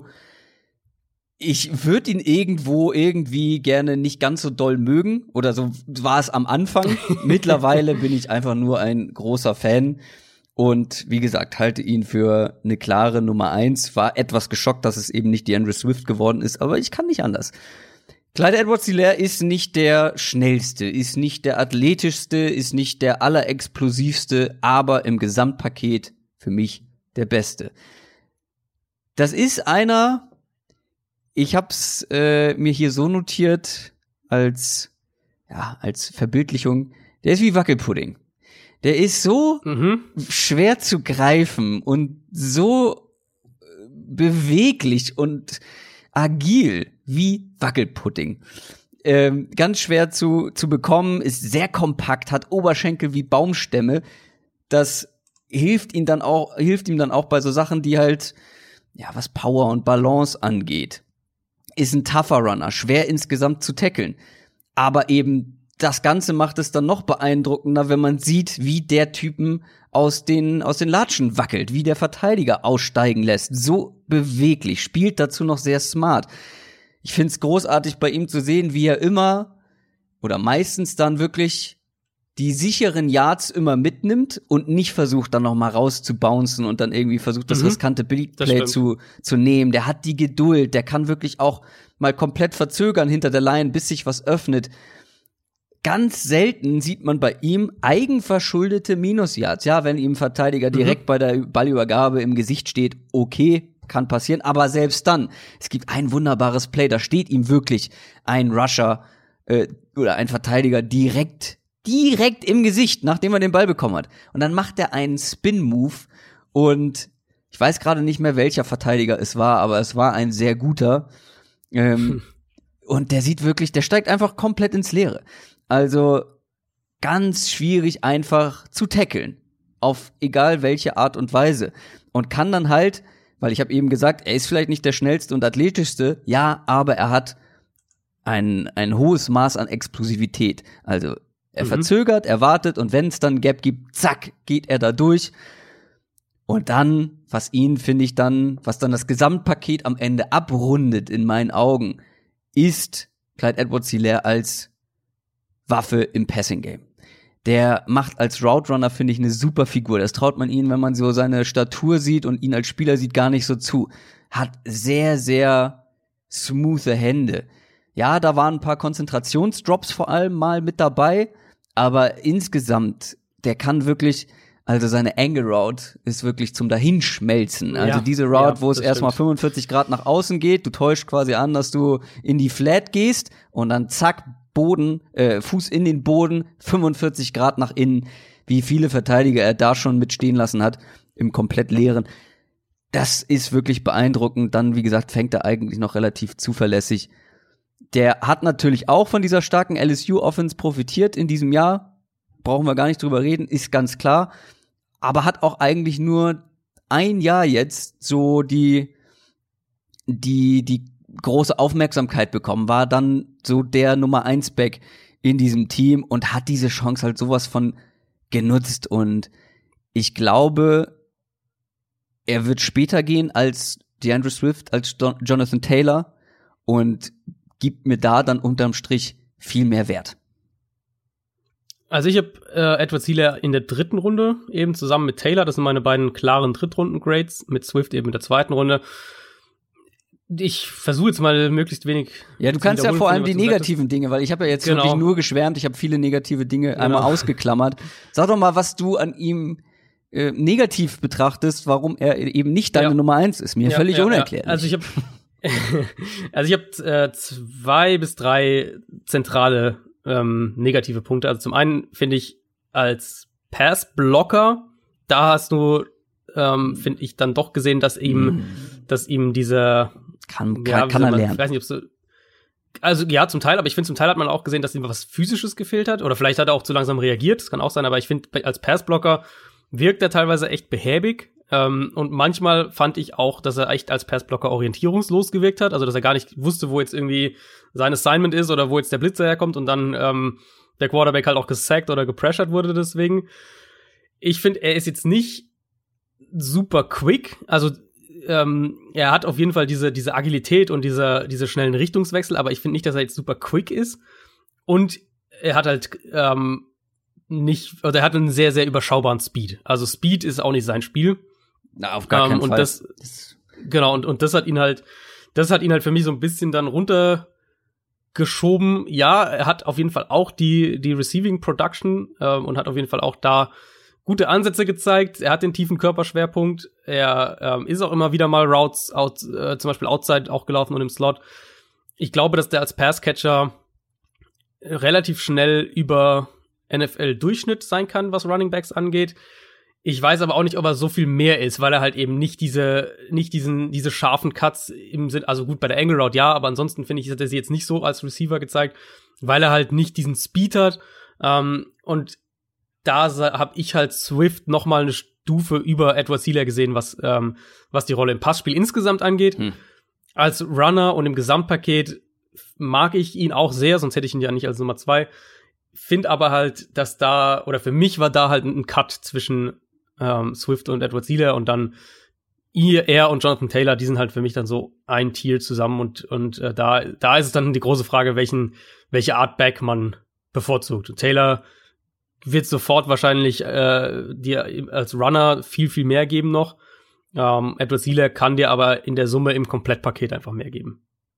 Speaker 1: Ich würde ihn irgendwo irgendwie gerne nicht ganz so doll mögen. Oder so war es am Anfang. Mittlerweile bin ich einfach nur ein großer Fan. Und wie gesagt, halte ihn für eine klare Nummer eins. War etwas geschockt, dass es eben nicht DeAndre Swift geworden ist. Aber ich kann nicht anders. Clyde Edwards-Helaire ist nicht der schnellste, ist nicht der athletischste, ist nicht der allerexplosivste, aber im Gesamtpaket für mich der Beste. Das ist einer, ich hab's äh, mir hier so notiert als ja als Verbildlichung, der ist wie Wackelpudding. Der ist so mhm. schwer zu greifen und so beweglich und agil wie Wackelpudding. Ähm, ganz schwer zu, zu bekommen, ist sehr kompakt, hat Oberschenkel wie Baumstämme. Das hilft ihm dann auch, hilft ihm dann auch bei so Sachen, die halt, ja, was Power und Balance angeht. Ist ein tougher Runner, schwer insgesamt zu tackeln. Aber eben das Ganze macht es dann noch beeindruckender, wenn man sieht, wie der Typen aus den, aus den Latschen wackelt, wie der Verteidiger aussteigen lässt. So beweglich, spielt dazu noch sehr smart. Ich find's großartig bei ihm zu sehen, wie er immer oder meistens dann wirklich die sicheren Yards immer mitnimmt und nicht versucht, dann noch mal rauszubouncen und dann irgendwie versucht, das mhm. riskante Big Play zu, zu nehmen. Der hat die Geduld, der kann wirklich auch mal komplett verzögern hinter der Line, bis sich was öffnet. Ganz selten sieht man bei ihm eigenverschuldete Minusyards. Ja, wenn ihm Verteidiger direkt mhm. bei der Ballübergabe im Gesicht steht, okay, kann passieren, aber selbst dann, es gibt ein wunderbares Play, da steht ihm wirklich ein Rusher äh, oder ein Verteidiger direkt, direkt im Gesicht, nachdem er den Ball bekommen hat. Und dann macht er einen Spin-Move und ich weiß gerade nicht mehr, welcher Verteidiger es war, aber es war ein sehr guter. Ähm, hm. Und der sieht wirklich, der steigt einfach komplett ins Leere. Also ganz schwierig einfach zu tackeln, auf egal welche Art und Weise. Und kann dann halt, weil ich habe eben gesagt, er ist vielleicht nicht der schnellste und athletischste, ja, aber er hat ein, ein hohes Maß an Explosivität. Also er mhm. verzögert, er wartet und wenn es dann Gap gibt, zack, geht er da durch. Und dann, was ihn, finde ich dann, was dann das Gesamtpaket am Ende abrundet in meinen Augen, ist Clyde Edwards-Helaire als Waffe im Passing-Game. Der macht als Route Runner, finde ich, eine super Figur. Das traut man ihm, wenn man so seine Statur sieht und ihn als Spieler sieht, gar nicht so zu. Hat sehr, sehr smoothe Hände. Ja, da waren ein paar Konzentrationsdrops vor allem mal mit dabei, aber insgesamt, der kann wirklich, also seine Angle Route ist wirklich zum Dahinschmelzen. Also ja, diese Route, ja, wo es erstmal fünfundvierzig Grad nach außen geht, du täuschst quasi an, dass du in die Flat gehst und dann zack, Boden, äh, Fuß in den Boden, fünfundvierzig Grad nach innen, wie viele Verteidiger er da schon mit stehen lassen hat, im komplett leeren. Das ist wirklich beeindruckend. Dann, wie gesagt, fängt er eigentlich noch relativ zuverlässig. der hat natürlich auch von dieser starken L S U-Offense profitiert in diesem Jahr. Brauchen wir gar nicht drüber reden, ist ganz klar. Aber hat auch eigentlich nur ein Jahr jetzt so die, die, die große Aufmerksamkeit bekommen, war dann so der Nummer eins Back in diesem Team und hat diese Chance halt sowas von genutzt. Und ich glaube, er wird später gehen als DeAndre Swift, als Don- Jonathan Taylor und gibt mir da dann unterm Strich viel mehr Wert.
Speaker 2: Also ich habe äh, Edward Helaire in der dritten Runde eben zusammen mit Taylor. Das sind meine beiden klaren Drittrunden-Grades. Mit Swift eben in der zweiten Runde. Ich versuche jetzt mal möglichst wenig.
Speaker 1: Ja, du kannst ja vor allem die negativen Dinge, weil ich habe ja jetzt
Speaker 2: genau.
Speaker 1: wirklich nur geschwärmt. Ich habe viele negative Dinge genau. einmal ausgeklammert. Sag doch mal, was du an ihm äh, negativ betrachtest, warum er eben nicht deine ja. Nummer eins ist. Mir ja, völlig ja, unerklärlich.
Speaker 2: Ja. Also ich habe also ich habe äh, zwei bis drei zentrale ähm, negative Punkte. Also zum einen finde ich als Pass-Blocker, da hast du, ähm, finde ich, dann doch gesehen, dass ihm, mm. dass ihm dieser
Speaker 1: kann, kann, ja, kann er
Speaker 2: man,
Speaker 1: lernen.
Speaker 2: Ich weiß nicht, ob so, also ja, zum Teil, aber ich finde, zum Teil hat man auch gesehen, dass ihm was Physisches gefehlt hat. Oder vielleicht hat er auch zu langsam reagiert, das kann auch sein, aber ich finde, als Pass-Blocker wirkt er teilweise echt behäbig. Ähm, und manchmal fand ich auch, dass er echt als Passblocker orientierungslos gewirkt hat, also dass er gar nicht wusste, wo jetzt irgendwie sein Assignment ist oder wo jetzt der Blitzer herkommt und dann ähm, der Quarterback halt auch gesackt oder gepressured wurde deswegen. Ich finde, er ist jetzt nicht super quick, also ähm, er hat auf jeden Fall diese diese Agilität und diese diese schnellen Richtungswechsel, aber ich finde nicht, dass er jetzt super quick ist und er hat halt ähm, nicht, oder er hat einen sehr, sehr überschaubaren Speed. Also Speed ist auch nicht sein Spiel.
Speaker 1: Na, auf gar keinen
Speaker 2: ähm, und
Speaker 1: Fall.
Speaker 2: Das, genau, und, und das hat ihn halt, das hat ihn halt für mich so ein bisschen dann runtergeschoben. Ja, er hat auf jeden Fall auch die, die Receiving Production ähm, und hat auf jeden Fall auch da gute Ansätze gezeigt. Er hat den tiefen Körperschwerpunkt. Er ähm, ist auch immer wieder mal Routes, out, äh, zum Beispiel Outside auch gelaufen und im Slot. Ich glaube, dass der als Passcatcher relativ schnell über N F L-Durchschnitt sein kann, was Running Backs angeht. Ich weiß aber auch nicht, ob er so viel mehr ist, weil er halt eben nicht diese, nicht diesen, diese scharfen Cuts im Sinn, also gut, bei der Angle Route ja, aber ansonsten finde ich, hat er sie jetzt nicht so als Receiver gezeigt, weil er halt nicht diesen Speed hat. Ähm, und da habe ich halt Swift noch mal eine Stufe über Edward Helaire gesehen, was, ähm, was die Rolle im Passspiel insgesamt angeht. Hm. Als Runner und im Gesamtpaket mag ich ihn auch sehr, sonst hätte ich ihn ja nicht als Nummer zwei. Find aber halt, dass da, oder für mich war da halt ein Cut zwischen ähm, Swift und Edward Helaire und dann ihr, er und Jonathan Taylor, die sind halt für mich dann so ein Tier zusammen und und äh, da da ist es dann die große Frage, welchen welche Art Back man bevorzugt. Und Taylor wird sofort wahrscheinlich äh, dir als Runner viel viel mehr geben noch. Ähm, Edward Helaire kann dir aber in der Summe im Komplettpaket einfach mehr geben.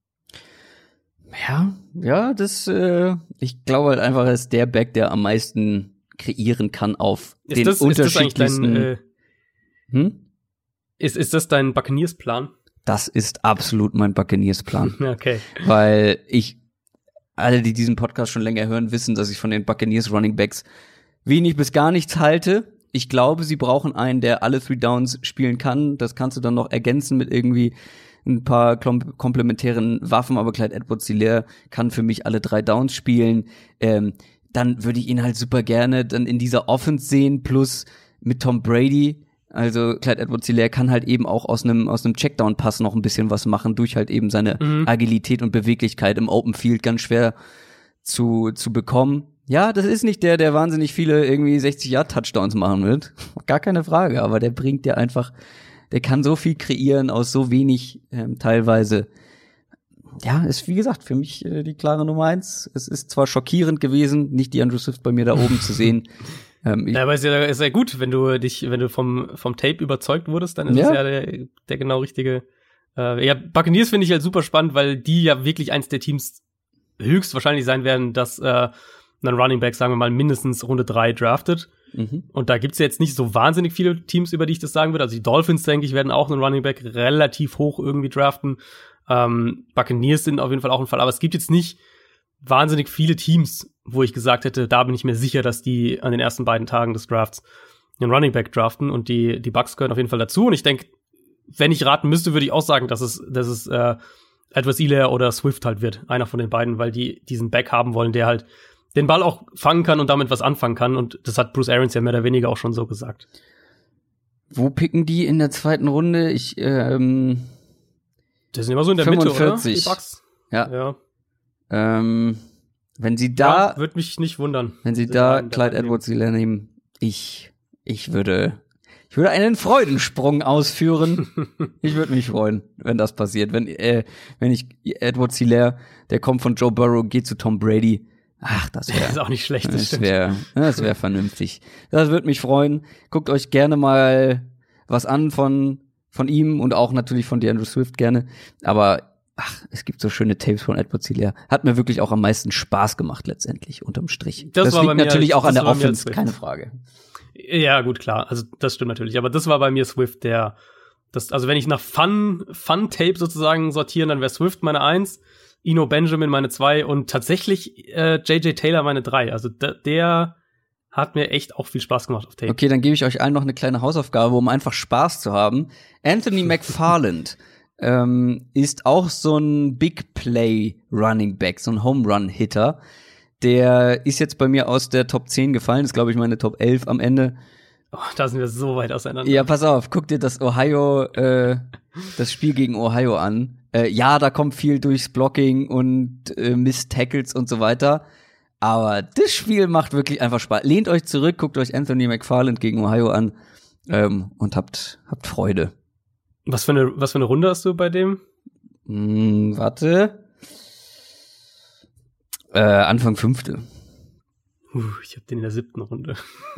Speaker 1: Ja, ja, das, äh, ich glaube halt einfach, er ist der Back, der am meisten kreieren kann auf
Speaker 2: ist
Speaker 1: den
Speaker 2: das,
Speaker 1: unterschiedlichsten.
Speaker 2: Ist das, dein, äh,
Speaker 1: hm?
Speaker 2: ist, ist das dein Buccaneers-Plan?
Speaker 1: Das ist absolut mein Buccaneers-Plan.
Speaker 2: Okay.
Speaker 1: Weil ich, alle, die diesen Podcast schon länger hören, wissen, dass ich von den Buccaneers Running Backs wenig bis gar nichts halte. Ich glaube, sie brauchen einen, der alle Three Downs spielen kann. Das kannst du dann noch ergänzen mit irgendwie ein paar komplementären Waffen, aber Clyde Edwards-Helaire kann für mich alle drei Downs spielen. Ähm, dann würde ich ihn halt super gerne dann in dieser Offense sehen, plus mit Tom Brady. Also Clyde Edwards-Helaire kann halt eben auch aus einem aus einem Checkdown-Pass noch ein bisschen was machen, durch halt eben seine mhm. Agilität und Beweglichkeit im Open Field ganz schwer zu zu bekommen. Ja, das ist nicht der, der wahnsinnig viele irgendwie sechzig-Yard-Touchdowns machen wird. Gar keine Frage, aber der bringt dir einfach, der kann so viel kreieren aus so wenig ähm, teilweise. Ja, ist wie gesagt für mich äh, die klare Nummer eins. Es ist zwar schockierend gewesen, nicht die DeAndre Swift bei mir da oben zu sehen. Ähm,
Speaker 2: ja, aber ist ja, ist ja gut, wenn du dich, wenn du vom vom Tape überzeugt wurdest, dann ist ja. es ja der, der genau richtige. Äh, ja, Buccaneers finde ich halt super spannend, weil die ja wirklich eins der Teams höchstwahrscheinlich sein werden, dass äh, ein Running Back, sagen wir mal, mindestens Runde drei draftet. Mhm. Und da gibt's ja jetzt nicht so wahnsinnig viele Teams, über die ich das sagen würde. Also die Dolphins, denke ich, werden auch einen Running Back relativ hoch irgendwie draften. Ähm, Buccaneers sind auf jeden Fall auch ein Fall. Aber es gibt jetzt nicht wahnsinnig viele Teams, wo ich gesagt hätte, da bin ich mir sicher, dass die an den ersten beiden Tagen des Drafts einen Running Back draften. Und die die Bucks gehören auf jeden Fall dazu. Und ich denke, wenn ich raten müsste, würde ich auch sagen, dass es, dass es äh, Edwards-Helaire oder Swift halt wird. Einer von den beiden, weil die diesen Back haben wollen, der halt den Ball auch fangen kann und damit was anfangen kann. Und das hat Bruce Arians ja mehr oder weniger auch schon so gesagt.
Speaker 1: Wo picken die in der zweiten Runde? Ich, ähm
Speaker 2: Das sind immer so in der
Speaker 1: fünfundvierzig.
Speaker 2: Mitte, oder? Die Bucks.
Speaker 1: Ja.
Speaker 2: ja.
Speaker 1: Ähm, wenn sie da,
Speaker 2: ja, würde mich nicht wundern.
Speaker 1: wenn sie da Clyde Edwards-Helaire nehmen, ich, ich würde, ich würde einen Freudensprung ausführen. Ich würde mich freuen, wenn das passiert. Wenn, äh, wenn ich Edwards-Helaire, der kommt von Joe Burrow, geht zu Tom Brady. Ach, das wäre.
Speaker 2: Das ist auch nicht schlecht. Das,
Speaker 1: das wäre, das wäre vernünftig. Das würde mich freuen. Guckt euch gerne mal was an von, von ihm und auch natürlich von DeAndre Swift gerne. Aber, ach, es gibt so schöne Tapes von Edwards-Helaire. Hat mir wirklich auch am meisten Spaß gemacht letztendlich, unterm Strich.
Speaker 2: Das,
Speaker 1: das
Speaker 2: war
Speaker 1: liegt
Speaker 2: bei mir,
Speaker 1: natürlich auch an der Offense,
Speaker 2: Swift.
Speaker 1: keine Frage.
Speaker 2: Ja, gut, klar. Also, das stimmt natürlich. Aber das war bei mir Swift, der, das, also wenn ich nach Fun, Fun-Tape sozusagen sortieren, dann wäre Swift meine Eins, Eno Benjamin meine zwei und tatsächlich äh, J J Taylor meine drei. Also der, der hat mir echt auch viel Spaß gemacht auf Tape.
Speaker 1: Okay, dann gebe ich euch allen noch eine kleine Hausaufgabe, um einfach Spaß zu haben. Anthony McFarland ähm, ist auch so ein Big Play Running Back, so ein Home Run Hitter. Der ist jetzt bei mir aus der Top zehn gefallen, ist glaube ich meine Top elf am Ende.
Speaker 2: Oh, da sind wir so weit auseinander.
Speaker 1: Ja, pass auf, guck dir das Ohio, äh, das Spiel gegen Ohio an. Äh, ja, da kommt viel durchs Blocking und äh, Missed Tackles und so weiter. Aber das Spiel macht wirklich einfach Spaß. Lehnt euch zurück, guckt euch Anthony McFarland gegen Ohio an ähm, und habt habt Freude.
Speaker 2: Was für eine was für eine Runde hast du bei dem?
Speaker 1: Hm, warte. Äh, Anfang fünfte.
Speaker 2: Uh, ich habe den in der siebten Runde.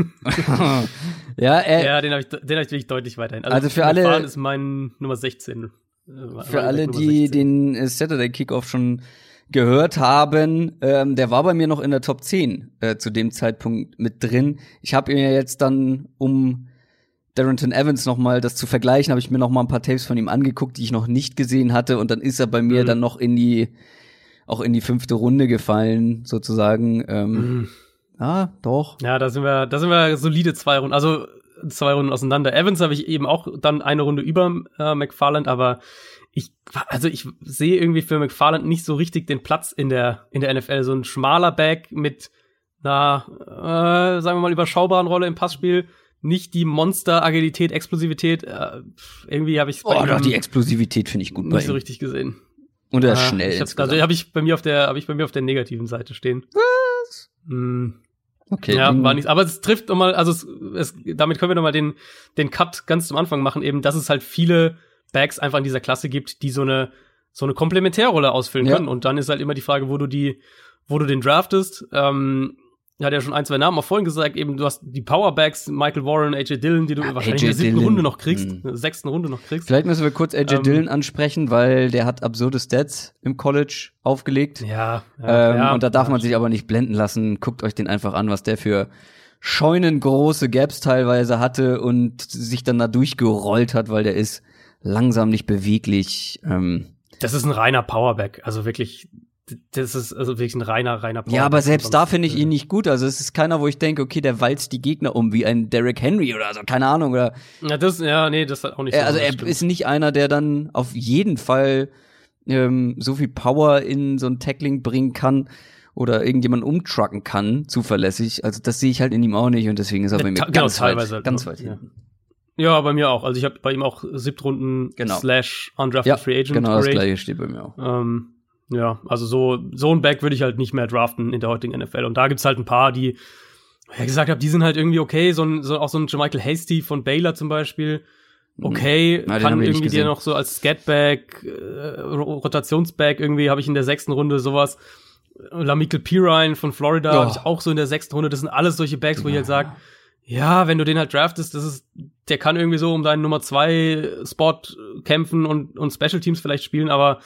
Speaker 1: ja, äh,
Speaker 2: ja, den habe ich, den hab ich wirklich deutlich weiterhin. Also,
Speaker 1: also für alle
Speaker 2: McFarland ist mein Nummer sechzehn.
Speaker 1: Für alle, die den Saturday Kickoff schon gehört haben, ähm, der war bei mir noch in der Top zehn äh, zu dem Zeitpunkt mit drin. Ich habe mir jetzt dann, um Darrynton Evans noch mal das zu vergleichen, habe ich mir noch mal ein paar Tapes von ihm angeguckt, die ich noch nicht gesehen hatte, und dann ist er bei mir mhm. dann noch in die auch in die fünfte Runde gefallen, sozusagen. Ähm, mhm. Ja, doch.
Speaker 2: Ja, da sind wir, da sind wir solide zwei Runden, also zwei Runden auseinander. Evans habe ich eben auch dann eine Runde über äh, McFarland, aber ich, also ich sehe irgendwie für McFarland nicht so richtig den Platz in der in der N F L. So ein schmaler Back mit einer, äh, sagen wir mal, überschaubaren Rolle im Passspiel. Nicht die Monster-Agilität, Explosivität. Äh, irgendwie habe ich
Speaker 1: Oh, doch, die Explosivität finde ich gut bei ihm.
Speaker 2: Nicht so richtig gesehen.
Speaker 1: Und er ist
Speaker 2: äh,
Speaker 1: schnell.
Speaker 2: Ich hab, also habe ich bei mir auf der habe ich bei mir auf der negativen Seite stehen.
Speaker 1: Was?
Speaker 2: Hm.
Speaker 1: Okay.
Speaker 2: Ja, war nichts. Aber es trifft nochmal, also es, es, damit können wir nochmal den, den Cut ganz zum Anfang machen, eben, dass es halt viele Backs einfach in dieser Klasse gibt, die so eine, so eine Komplementärrolle ausfüllen
Speaker 1: ja.
Speaker 2: können. Und dann ist halt immer die Frage, wo du die, wo du den draftest. Ähm, hat ja schon ein, zwei Namen auch vorhin gesagt, eben, du hast die Powerbacks, Michael Warren, A J Dillon, die du ja, wahrscheinlich in der siebten Runde noch kriegst, in der sechsten Runde noch kriegst.
Speaker 1: Vielleicht müssen wir kurz A J
Speaker 2: ähm,
Speaker 1: Dillon ansprechen, weil der hat absurde Stats im College aufgelegt.
Speaker 2: Ja. ja,
Speaker 1: ähm,
Speaker 2: ja
Speaker 1: und da darf
Speaker 2: ja.
Speaker 1: man sich aber nicht blenden lassen. Guckt euch den einfach an, was der für scheunengroße Gaps teilweise hatte und sich dann da durchgerollt hat, weil der ist langsam nicht beweglich. Ähm,
Speaker 2: das ist ein reiner Powerback, also wirklich. Das ist also wirklich ein reiner, reiner Power.
Speaker 1: Ja, aber selbst da finde ich ihn nicht gut. Also es ist keiner, wo ich denke, okay, der walzt die Gegner um, wie ein Derrick Henry oder so, keine Ahnung. Oder
Speaker 2: ja, das, ja, nee, das hat auch nicht so.
Speaker 1: Er, also er stimmt. Ist nicht einer, der dann auf jeden Fall ähm, so viel Power in so ein Tackling bringen kann oder irgendjemanden umtrucken kann, zuverlässig. Also das sehe ich halt in ihm auch nicht und deswegen ist er bei mir
Speaker 2: Ta-
Speaker 1: ganz
Speaker 2: genau,
Speaker 1: weit,
Speaker 2: halt
Speaker 1: ganz
Speaker 2: nur.
Speaker 1: weit hinten.
Speaker 2: Ja. ja, bei mir auch. Also ich habe bei ihm auch Siebtrunden
Speaker 1: genau.
Speaker 2: slash undrafted
Speaker 1: ja,
Speaker 2: Free Agent.
Speaker 1: Genau, das
Speaker 2: Rate.
Speaker 1: gleiche steht bei mir auch.
Speaker 2: Ähm, Ja, also so so ein Back würde ich halt nicht mehr draften in der heutigen N F L. Und da gibt's halt ein paar, die, wie ich gesagt habe, die sind halt irgendwie okay. So ein, so auch so ein Jermichael Hasty von Baylor zum Beispiel. Okay,
Speaker 1: Na,
Speaker 2: kann irgendwie dir noch so als Scatback, äh, Rotationsback irgendwie, habe ich in der sechsten Runde sowas. Lamichael Pirine von Florida
Speaker 1: oh.
Speaker 2: habe ich auch so in der sechsten Runde. Das sind alles solche Backs, wo ich halt sage, ja, wenn du den halt draftest, das ist, der kann irgendwie so um deinen Nummer zwei Spot kämpfen und, und Special Teams vielleicht spielen, aber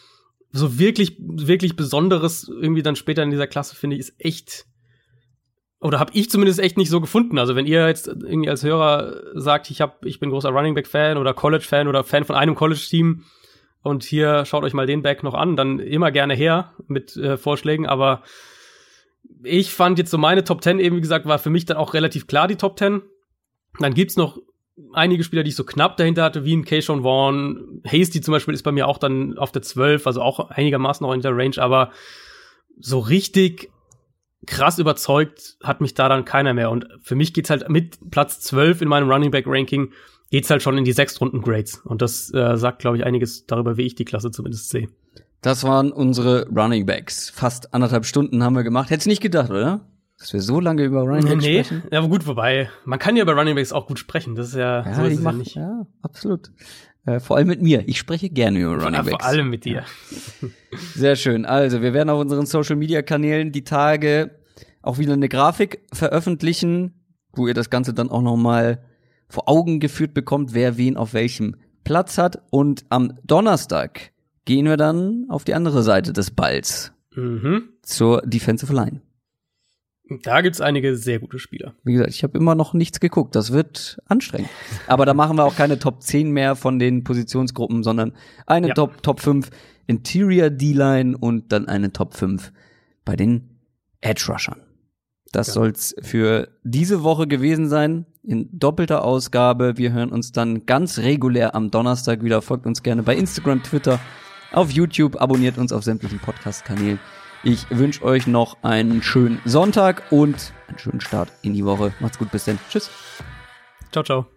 Speaker 2: so wirklich, wirklich Besonderes irgendwie dann später in dieser Klasse, finde ich, ist echt, oder habe ich zumindest echt nicht so gefunden. Also wenn ihr jetzt irgendwie als Hörer sagt, ich hab, ich bin großer Running Back Fan oder College Fan oder Fan von einem College Team und hier schaut euch mal den Back noch an, dann immer gerne her mit äh, Vorschlägen, aber ich fand jetzt so meine Top Ten eben, wie gesagt, war für mich dann auch relativ klar die Top Ten. Dann gibt's noch einige Spieler, die ich so knapp dahinter hatte, wie ein Keyshawn Vaughn. Hasty zum Beispiel ist bei mir auch dann auf der zwölf, also auch einigermaßen noch in der Range, aber so richtig krass überzeugt hat mich da dann keiner mehr. Und für mich geht's halt mit Platz zwölf in meinem Running Back Ranking geht's halt schon in die sechs Runden Grades. Und das äh, sagt, glaube ich, einiges darüber, wie ich die Klasse zumindest sehe.
Speaker 1: Das waren unsere Running Backs. Fast anderthalb Stunden haben wir gemacht. Hättest nicht gedacht, oder? Dass wir so lange über Running Backs
Speaker 2: nee,
Speaker 1: sprechen?
Speaker 2: Ja, aber gut, wobei, man kann ja über Running Backs auch gut sprechen. Das ist ja,
Speaker 1: Ja,
Speaker 2: so ist
Speaker 1: ich
Speaker 2: es
Speaker 1: mach,
Speaker 2: ja nicht.
Speaker 1: Ja, absolut. Äh, vor allem mit mir. Ich spreche gerne über Running
Speaker 2: Ja,
Speaker 1: Backs.
Speaker 2: vor allem mit dir.
Speaker 1: Sehr schön. Also, wir werden auf unseren Social-Media-Kanälen die Tage auch wieder eine Grafik veröffentlichen, wo ihr das Ganze dann auch noch mal vor Augen geführt bekommt, wer wen auf welchem Platz hat. Und am Donnerstag gehen wir dann auf die andere Seite des Balls,
Speaker 2: Mhm.
Speaker 1: zur Defensive Line.
Speaker 2: Da gibt's einige sehr gute Spieler.
Speaker 1: Wie gesagt, ich habe immer noch nichts geguckt. Das wird anstrengend. Aber da machen wir auch keine Top zehn mehr von den Positionsgruppen, sondern eine
Speaker 2: Ja.
Speaker 1: Top, Top fünf Interior D-Line und dann eine Top fünf bei den Edge-Rushern. Das
Speaker 2: Ja.
Speaker 1: soll's für diese Woche gewesen sein, in doppelter Ausgabe. Wir hören uns dann ganz regulär am Donnerstag wieder. Folgt uns gerne bei Instagram, Twitter, auf YouTube, abonniert uns auf sämtlichen Podcast-Kanälen. Ich wünsche euch noch einen schönen Sonntag und einen schönen Start in die Woche. Macht's gut, bis dann. Tschüss.
Speaker 2: Ciao, ciao.